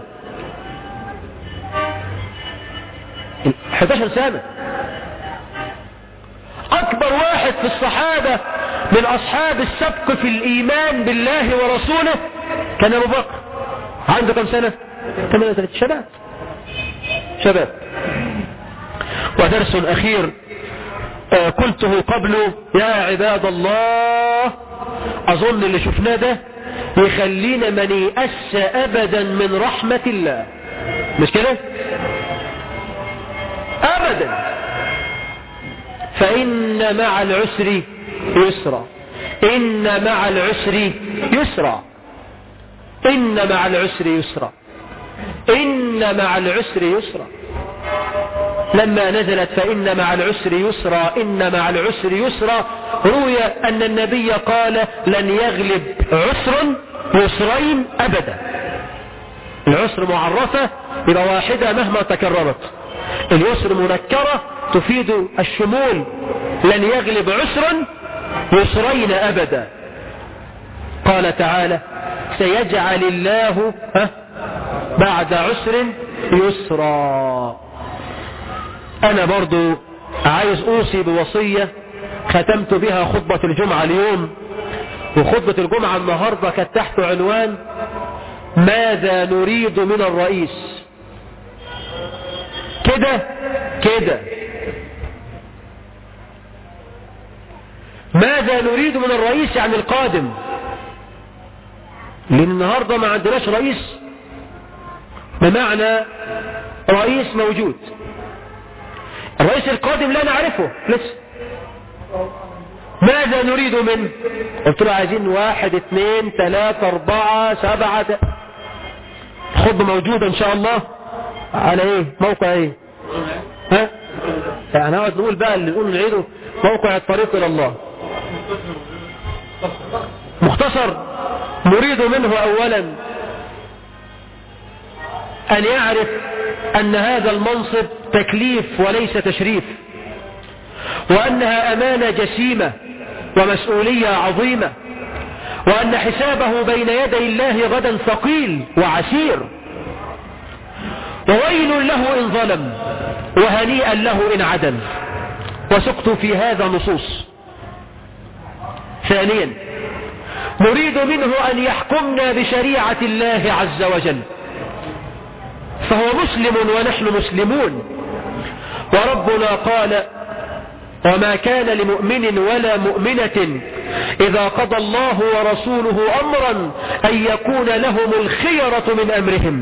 حداشر سنة. أكبر واحد في الصحابة من أصحاب السبق في الإيمان بالله ورسوله كان أبو بكر. عنده كم سنة؟ ثمانية وثلاثين. شباب شباب. ودرس أخير آه قلته قبله، يا عباد الله، أظن اللي شفناه ده يخلينا من يأس أبدا من رحمة الله. مش كده؟ ابدا. فان مع العسر يسرا، ان مع العسر يسرا، ان مع العسر يسرا، ان مع العسر يسرا. لما نزلت فإن مع العسر يسرا إن مع العسر يسرا، روي أن النبي قال لن يغلب عسر يسرين أبدا. العسر معرفة إلى واحدة مهما تكررت، اليسر منكرة تفيد الشمول. لن يغلب عسر يسرين أبدا. قال تعالى سيجعل الله بعد عسر يسرا. أنا برضو عايز أوصي بوصية ختمت بها خطبة الجمعة اليوم، وخطبة الجمعة النهاردة كانت تحت عنوان ماذا نريد من الرئيس. كده كده ماذا نريد من الرئيس يعني القادم، لأن النهاردة ما عندناش رئيس بمعنى رئيس موجود. الرئيس القادم لا نعرفه لسه. ماذا نريد منه؟ قلت له عايزين واحد اثنين ثلاثة اربعة سبعة. خطبة موجودة ان شاء الله على ايه؟ موقع ايه؟ ها؟ يعني هنقعد نقول بقى اللي نقول نعيده موقع الطريق الى الله. مختصر. نريد منه اولا ان يعرف ان هذا المنصب تكليف وليس تشريف، وانها امانة جسيمة ومسؤولية عظيمة، وان حسابه بين يدي الله غدا ثقيل وعسير، وويل له ان ظلم وهنيئا له ان عدل. وسقت في هذا نصوص. ثانيا نريد منه ان يحكمنا بشريعة الله عز وجل، فهو مسلم ونحن مسلمون، وربنا قال وما كان لمؤمن ولا مؤمنة إذا قضى الله ورسوله أمرا أن يكون لهم الخيرة من أمرهم.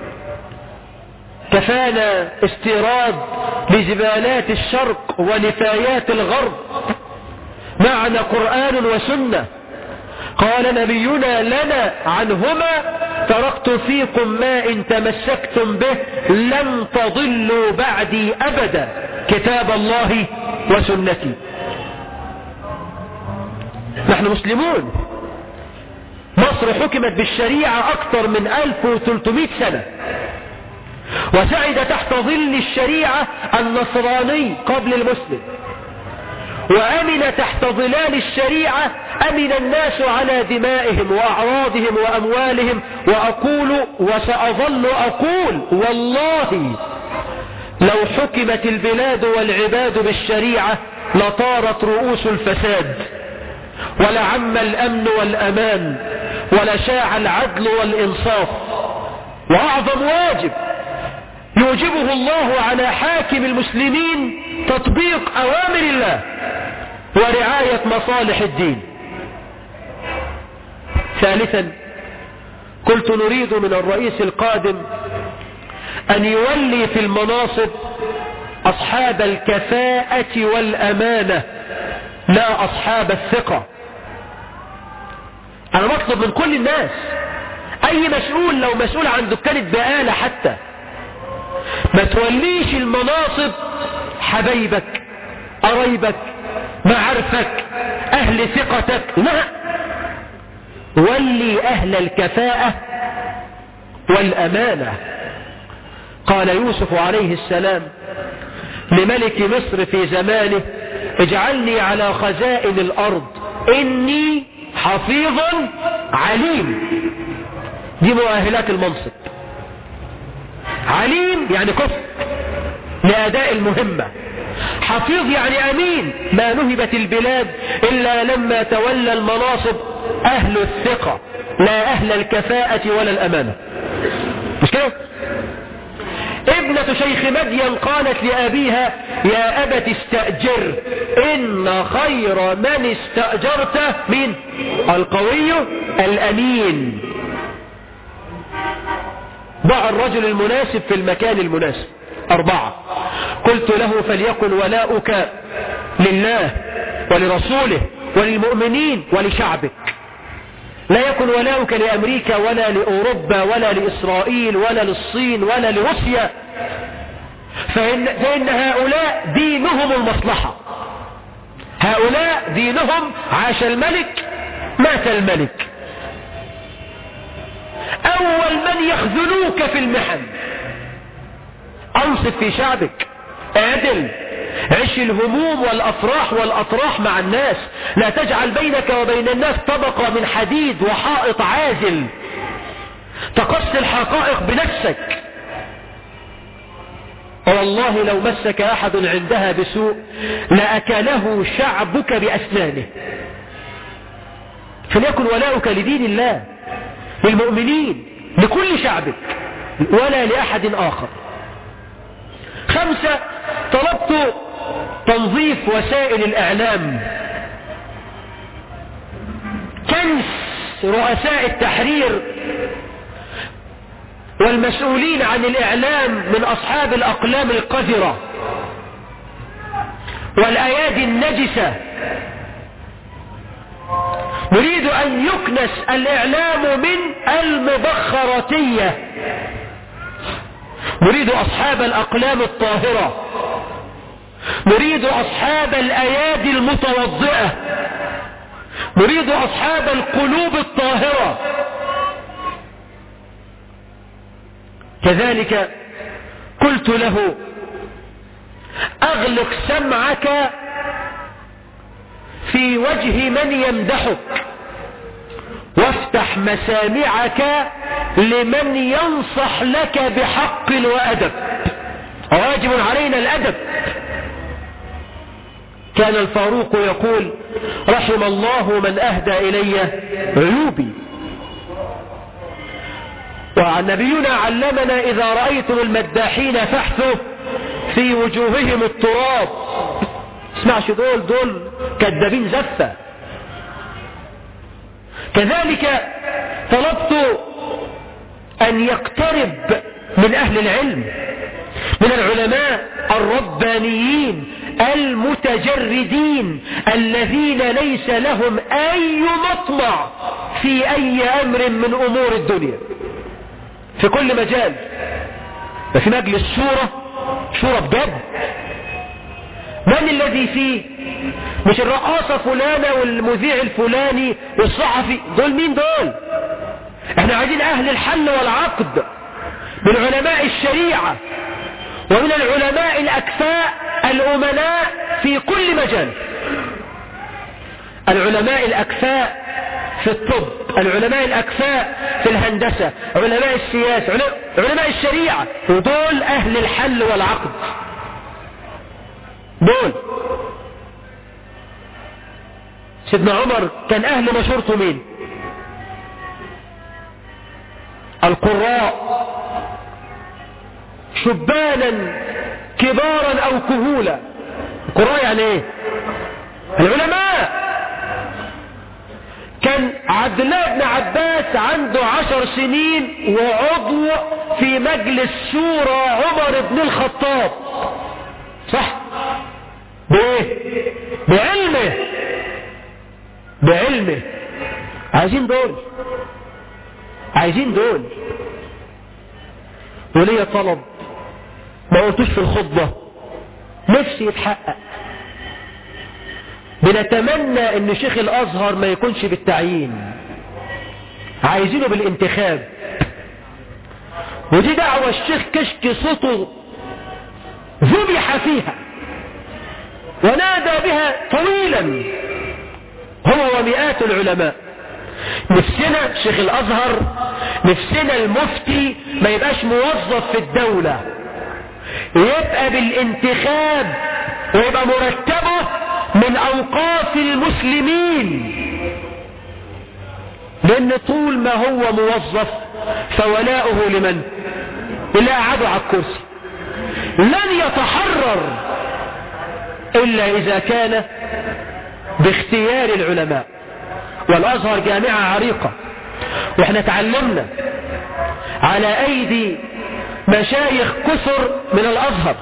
كفانا استيراد لزبالات الشرق ونفايات الغرب، معنا قرآن وسنة. قال نبينا لنا عنهما تركت فيكم ما إن تمسكتم به لن تضلوا بعدي أبدا، كتاب الله وسنتي. نحن مسلمون. مصر حكمت بالشريعة أكثر من ألف وثلاثمائة سنة، وسعد تحت ظل الشريعة النصراني قبل المسلم، وأمن تحت ظلال الشريعة أمن الناس على دمائهم وأعراضهم وأموالهم. وأقول وسأظل أقول والله لو حكمت البلاد والعباد بالشريعة لطارت رؤوس الفساد، ولعم الأمن والأمان، ولشاع العدل والإنصاف. وأعظم واجب يوجبه الله على حاكم المسلمين تطبيق أوامر الله ورعاية مصالح الدين. ثالثا قلت نريد من الرئيس القادم أن يولي في المناصب أصحاب الكفاءة والأمانة لا أصحاب الثقة. أنا مطلب من كل الناس، أي مسؤول لو مسؤول عن دكانة بقالة حتى، ما توليش المناصب حبايبك قرايبك معارفك أهل ثقتك، لا، ولي أهل الكفاءة والأمانة. قال يوسف عليه السلام لملك مصر في زمانه اجعلني على خزائن الأرض إني حفيظ عليم. دي مؤهلات المنصب. عليم يعني كفء لأداء المهمة، حفيظ يعني أمين. ما نهبت البلاد إلا لما تولى المناصب أهل الثقة لا أهل الكفاءة ولا الأمانة. مش كده؟ ابنة شيخ مدين قالت لأبيها يا أبت استأجر إن خير من استأجرت من القوي الأمين. ضع الرجل المناسب في المكان المناسب. أربعة، قلت له فليكن ولاؤك لله ولرسوله وللمؤمنين ولشعبك، لا يكن ولاؤك لأمريكا ولا لأوروبا ولا لإسرائيل ولا للصين ولا لروسيا، فإن, فإن هؤلاء دينهم المصلحة، هؤلاء دينهم عاش الملك مات الملك. أول من يخذلوك في المحن. أنصف في شعبك، اعدل، عش الهموم والأفراح والأطراح مع الناس، لا تجعل بينك وبين الناس طبقة من حديد وحائط عازل، تقص الحقائق بنفسك. والله لو مسك أحد عندها بسوء لأكله شعبك بأسنانه. فليكن ولاؤك لدين الله، للمؤمنين، لكل شعبك، ولا لأحد آخر. خمسة، طلبت تنظيف وسائل الإعلام، كنس رؤساء التحرير والمسؤولين عن الإعلام من أصحاب الأقلام القذرة والأيادي النجسة. نريد أن يكنس الإعلام من المبخراتية، نريد أصحاب الأقلام الطاهرة، نريد أصحاب الأيادي المتوضئة، نريد أصحاب القلوب الطاهرة. كذلك قلت له أغلق سمعك في وجه من يمدحك، وافتح مسامعك لمن ينصح لك بحق وأدب. واجب علينا الأدب. كان الفاروق يقول رحم الله من أهدى إلي عيوبي. ونبينا علمنا إذا رأيتم المداحين فاحثوا في وجوههم التراب. اسمعش دول دول كذابين زفة. كذلك طلبت أن يقترب من أهل العلم، من العلماء الربانيين المتجردين الذين ليس لهم أي مطمع في أي أمر من أمور الدنيا في كل مجال. ففي مجلس شورى، شورى بجد، من الذي فيه؟ مش الرقاصة فلانة والمذيع الفلاني والصحفي، دول مين دول؟ احنا عايزين أهل الحل والعقد من علماء الشريعة ومن العلماء الأكفاء الأمناء في كل مجال. العلماء الأكفاء في الطب، العلماء الأكفاء في الهندسة، علماء السياسة، علماء الشريعة، ودول أهل الحل والعقد. دول سيدنا عمر كان أهل مشورته مين؟ القراء، شبانا كبارا أو كهولا. القراء يعني ايه؟ العلماء. كان عبد الله بن عباس عنده عشر سنين وعضو في مجلس شورى عمر بن الخطاب، صح؟ بايه؟ بعلمه، بعلمه. عايزين دول، عايزين دول. وليه طلب ما قلتوش في الخطبة، نفسي يتحقق. بنتمنى ان شيخ الازهر ما يكونش بالتعيين، عايزينه بالانتخاب. ودي دعوة الشيخ كشك صوته ذبح فيها ونادى بها طويلا هو ومئات العلماء. نفسنا شيخ الازهر، نفسنا المفتي ما يبقاش موظف في الدولة، يبقى بالانتخاب ويبقى مرتبه من اوقاف المسلمين. لان طول ما هو موظف فولاؤه لمن؟ اللي قعدوا على الكرسي. لن يتحرر الا اذا كان باختيار العلماء. والازهر جامعة عريقة واحنا تعلمنا على ايدي مشايخ كثر من الازهر،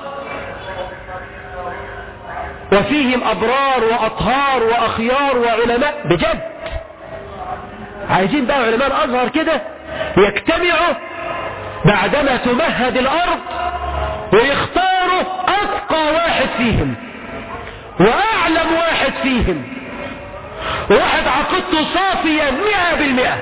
وفيهم ابرار واطهار واخيار وعلماء بجد. عايزين بقى علماء الازهر كده يجتمعوا بعدما تمهد الارض ويختاروا اتقى واحد فيهم واعلم واحد فيهم، واحد عقيدته صافية مئة بالمئة،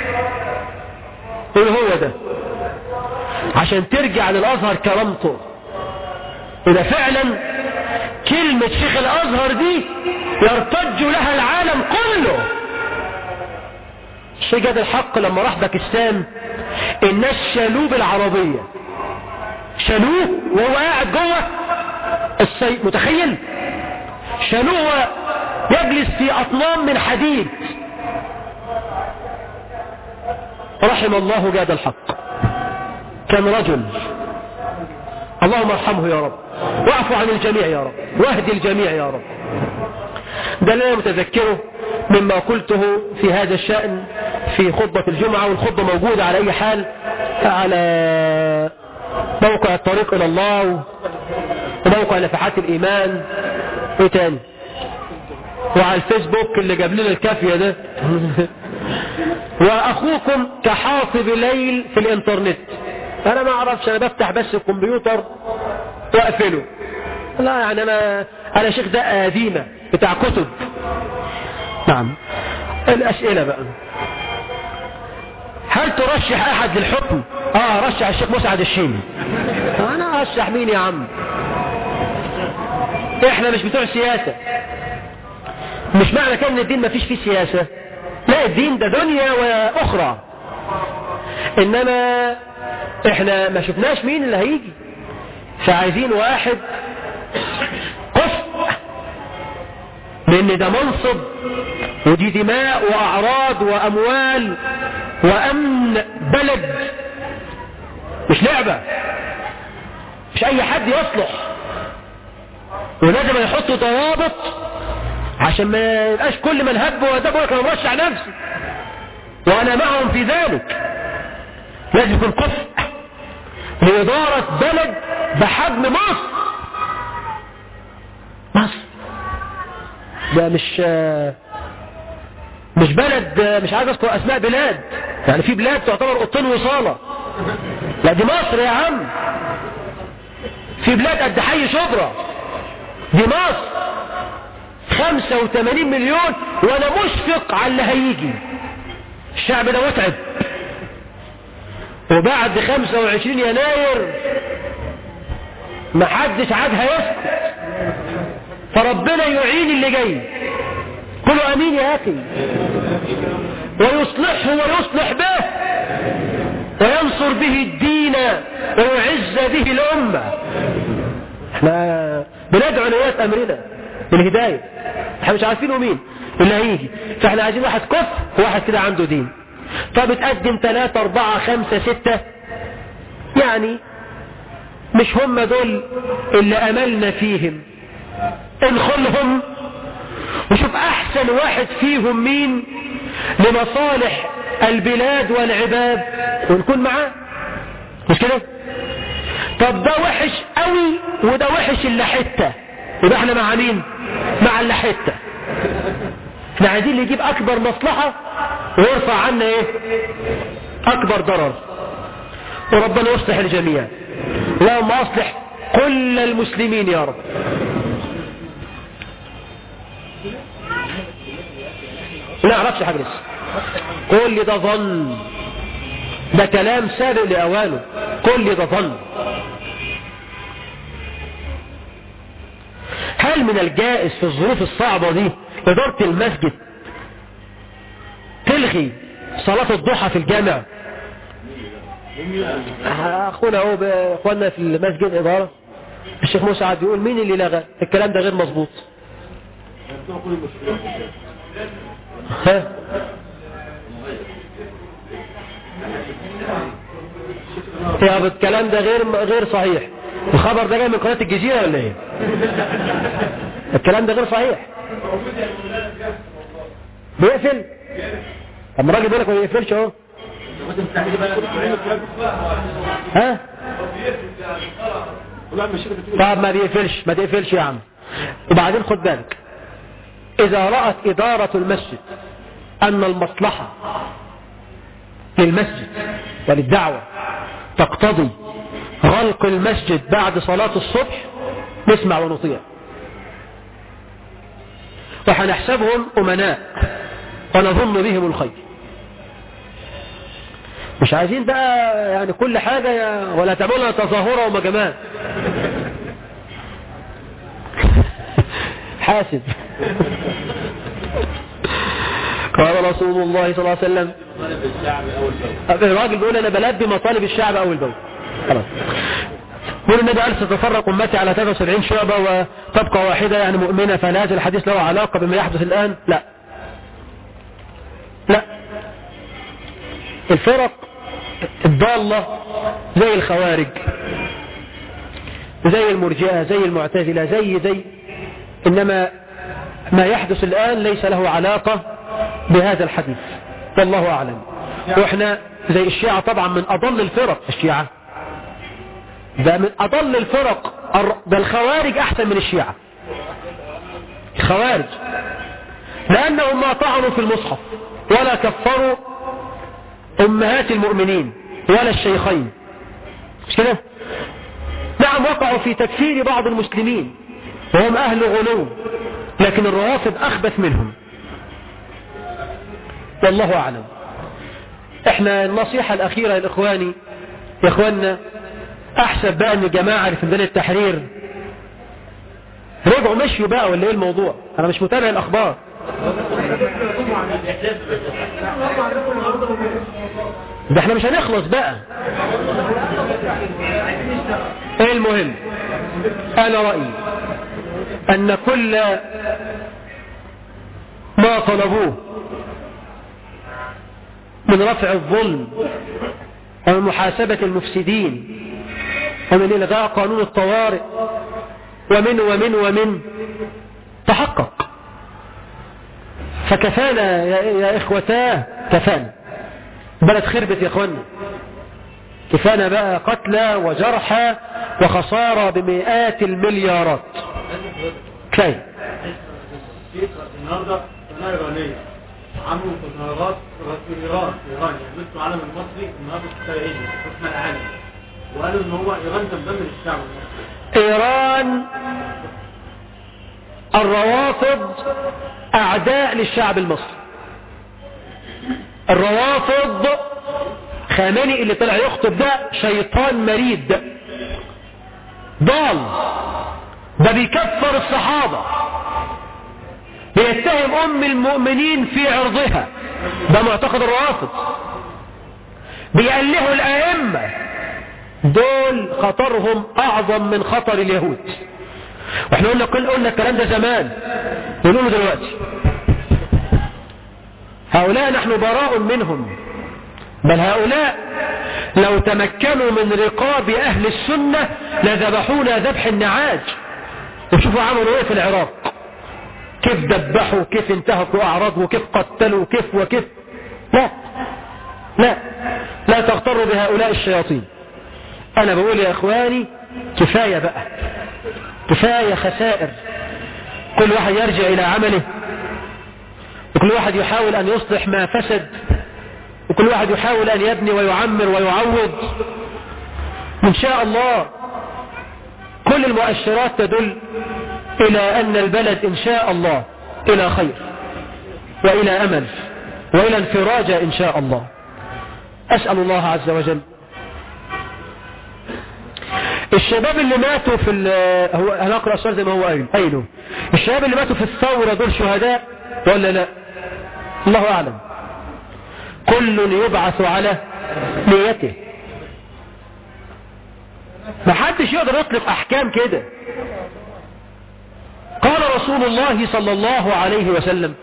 ايه هو ده، عشان ترجع للازهر كرامته. اذا فعلا كلمة شيخ الازهر دي يرتج لها العالم كله. الشيخ جاد الحق لما راح باكستان الناس شالوه بالعربية، شالوه وهو قاعد جوه السي... متخيل، شالوه يجلس في اطنان من حديد. رحم الله جاد الحق، كان رجل، اللهم ارحمه يا رب، واعفو عن الجميع يا رب، واهدي الجميع يا رب. ده اللي انا متذكره مما قلته في هذا الشأن في خطبة الجمعة، والخطبة موجودة على اي حال على موقع الطريق الى الله وموقع نفحات الايمان ايه تاني، وعلى الفيسبوك اللي جاب لنا الكافية ده. واخوكم كحاطب ليل في الانترنت، انا ما اعرفش، انا بفتح بس الكمبيوتر واقفله. لا يعني انا انا شيخ ده قديمة بتاع كتب. نعم. الاسئلة بقى، هل ترشح احد للحكم؟ اه رشح الشيخ مسعد الشيمي. انا ارشح مين يا عم؟ احنا مش بتوع سياسة، مش معنى كان الدين ما فيش فيه سياسة، لا الدين ده دنيا واخرى، انما احنا ما شفناش مين اللي هيجي، فعايزين واحد كفء، لان ده منصب ودي دماء واعراض واموال وامن بلد، مش لعبة، مش اي حد يصلح، ولازم يحطوا ضوابط عشان ما يبقاش كل من هب ودب ويقول انا مرشح نفسي وانا معهم في ذلك. لازم يكون كفء لإدارة بلد بحجم مصر. مصر ده مش مش بلد، مش عايز اذكر اسماء بلاد، يعني في بلاد تعتبر اوضتين وصالة، لا دي مصر يا عم. في بلاد قد حي شبرا، دي مصر خمسة وثمانين مليون، وانا مشفق على اللي هيجي. الشعب ده متعب، وبعد خمسة وعشرين يناير محدش عاد هيسكت، فربنا يعين اللي جاي. قولوا امين يا اخي، ويصلحه ويصلح به وينصر به الدين ويعز به الامة. احنا بندعو لولاة امرنا بالهداية، احنا مش عارفين مين اللي هيجي، فاحنا عايزين واحد كفء وواحد كده عنده دين. طب تقدم ثلاثة اربعة خمسة ستة، يعني مش هم دول اللي املنا فيهم، ادخلهم وشوف احسن واحد فيهم مين لمصالح البلاد والعباد ونكون معاه، مش كده؟ طب ده وحش قوي وده وحش الا حته، يبقى احنا مع مين؟ مع اللي حته. احنا عايزين اللي يجيب اكبر مصلحة ويرفع عنا ايه؟ اكبر ضرر. وربنا يصلح الجميع، اللهم اصلح كل المسلمين يا رب. لا اعرفش حاجة لسه، كل ده ظن، ده كلام سابق لأوانه، كل ده ظن. هل من الجائز في الظروف الصعبة دي إدارة المسجد تلغي صلاة الضحى في الجامع؟ أخونا هو بإخواننا في المسجد إدارة الشيخ مسعد بيقول مين اللي لغى الكلام ده؟ غير مظبوط. ها يا الكلام ده غير غير صحيح. الخبر ده جاي من قناة الجزيرة ولا ايه؟ الكلام ده غير صحيح. بيقفل؟ طب الراجل بيقول لك ما بيقفلش اهو. ها طب ما بيقفلش ما تقفلش يا عم. وبعدين خد بالك، إذا رأت إدارة المسجد أن المصلحة للمسجد وللدعوة تقتضي غلق المسجد بعد صلاة الصبح، نسمع ونطيع، وحنحسبهم أمناء ونظن بهم الخير. مش عايزين بقى يعني كل حاجة ولا تعملها تظاهرة ومجمات. حاسب. قال رسول الله صلى الله عليه وسلم، الراجل بيقول أنا بلبي مطالب الشعب أول بول. خلاص. يقول النبي قال ستفرق أمتي على ثلاثة وسبعين شعبة وتبقى واحدة يعني مؤمنة، فهل هذا الحديث له علاقة بما يحدث الآن؟ لا لا. الفرق الضالة زي الخوارج، زي المرجئة، زي المعتزلة، زي زي إنما ما يحدث الآن ليس له علاقة بهذا الحديث، والله أعلم. وإحنا زي الشيعة طبعا من أضل الفرق، الشيعة ده من أضل الفرق، ده الخوارج أحسن من الشيعة. الخوارج لأنهم ما طعنوا في المصحف ولا كفروا أمهات المؤمنين ولا الشيخين، مش كده؟ نعم وقعوا في تكفير بعض المسلمين وهم أهل غلو، لكن الروافض أخبث منهم، والله أعلم. احنا النصيحة الأخيرة للإخواني يا إخواننا، أحسب بقى أن الجماعة اللي في ميدان التحرير رجعوا مشيوا بقى ولا إيه الموضوع؟ أنا مش متابع الأخبار. ده احنا مش هنخلص بقى. ايه المهم، انا رأيي ان كل ما طلبوه من رفع الظلم ومن محاسبة المفسدين ومن إلغاء قانون الطوارئ ومن ومن ومن تحقق، فكفانا يا, يا إخوتاه، كفانا. بلد خربت يا إخوانا، كفانا بقى قتلى وجرحى وخسارة بمئات المليارات. كفاية. النهارده القناه الايرانيه عملوا تظاهرات في ايران، ايران يعني مثل العالم المصري النهارده في التاريخ اسمها العالم، وقالوا ان هو ايران تنضم للشعب المصري. ايران الروافض اعداء للشعب المصري. الروافض خامنئي اللي طلع يخطب ده شيطان مريد ضال، ده بيكفر الصحابة، بيتهم ام المؤمنين في عرضها، ده معتقد الروافض. بيألهوا الائمة، دول خطرهم اعظم من خطر اليهود. واحنا قلنا كل قلنا الكلام ده زمان، ونقوله دلوقتي. هؤلاء نحن براء منهم، بل هؤلاء لو تمكنوا من رقاب اهل السنة لذبحونا ذبح النعاج. وشوفوا عملوا ايه في العراق، كيف دبحوا، كيف انتهكوا اعراضه، كيف قتلوا، كيف وكيف. لا لا لا تغتروا بهؤلاء الشياطين. انا بقول يا اخواني كفاية بقى، كفاية خسائر. كل واحد يرجع الى عمله، وكل واحد يحاول ان يصلح ما فسد، وكل واحد يحاول ان يبني ويعمر ويعوض. ان شاء الله كل المؤشرات تدل الى ان البلد ان شاء الله الى خير والى امل والى انفراج ان شاء الله. اسأل الله عز وجل. الشباب اللي ماتوا في هو هنقرأ السؤال زي ما هو قايل قايله الشباب اللي ماتوا في الثورة دول شهداء ولا لا؟ الله اعلم. كل يبعث على نيته، ما حدش يقدر يطلق احكام كده. قال رسول الله صلى الله عليه وسلم: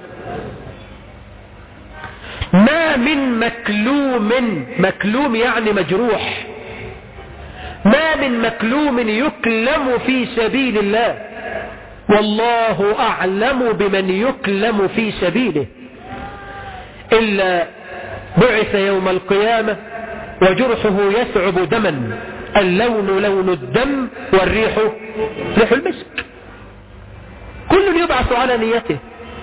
ما من مكلوم، مكلوم يعني مجروح، ما من مكلوم يكلم في سبيل الله والله أعلم بمن يكلم في سبيله إلا بعث يوم القيامة وجرحه يثعب دما، اللون لون الدم والريح ريح المسك. كل يبعث على نيته،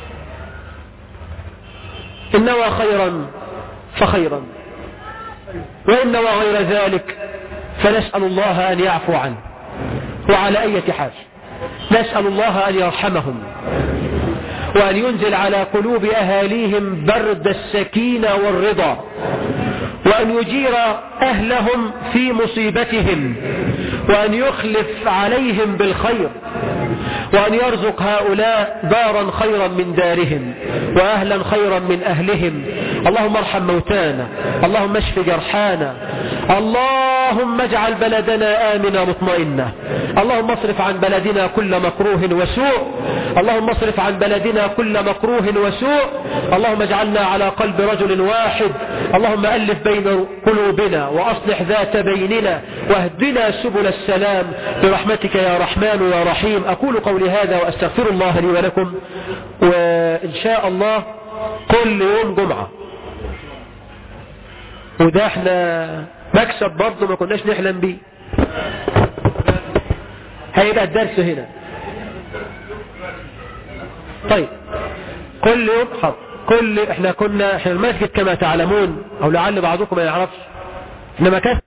إن نوى خيرا فخيرا، وإن نوى غير ذلك فنسأل الله أن يعفو عنه. وعلى أي حال نسأل الله أن يرحمهم، وأن ينزل على قلوب أهاليهم برد السكينة والرضا، وأن يجير أهلهم في مصيبتهم، وأن يخلف عليهم بالخير، وأن يرزق هؤلاء دارا خيرا من دارهم وأهلا خيرا من أهلهم. اللهم ارحم موتانا، اللهم اشف جرحانا، اللهم اجعل بلدنا آمنا مطمئنا، اللهم اصرف عن بلدنا كل مكروه وسوء، اللهم اصرف عن بلدنا كل مكروه وسوء، اللهم اجعلنا على قلب رجل واحد، اللهم ألف بين قلوبنا وأصلح ذات بيننا واهدنا سبل السلام برحمتك يا رحمن يا رحيم. أقول قولي هذا وأستغفر الله لي ولكم، وإن شاء الله كل يوم جمعة، وده احنا مكسب برضه ما كناش نحلم بيه، هيبقى الدرس هنا. طيب كل يوم حط كل احنا كنا احنا المسجد كما تعلمون، او لعل بعضكم ما يعرفش، انما كان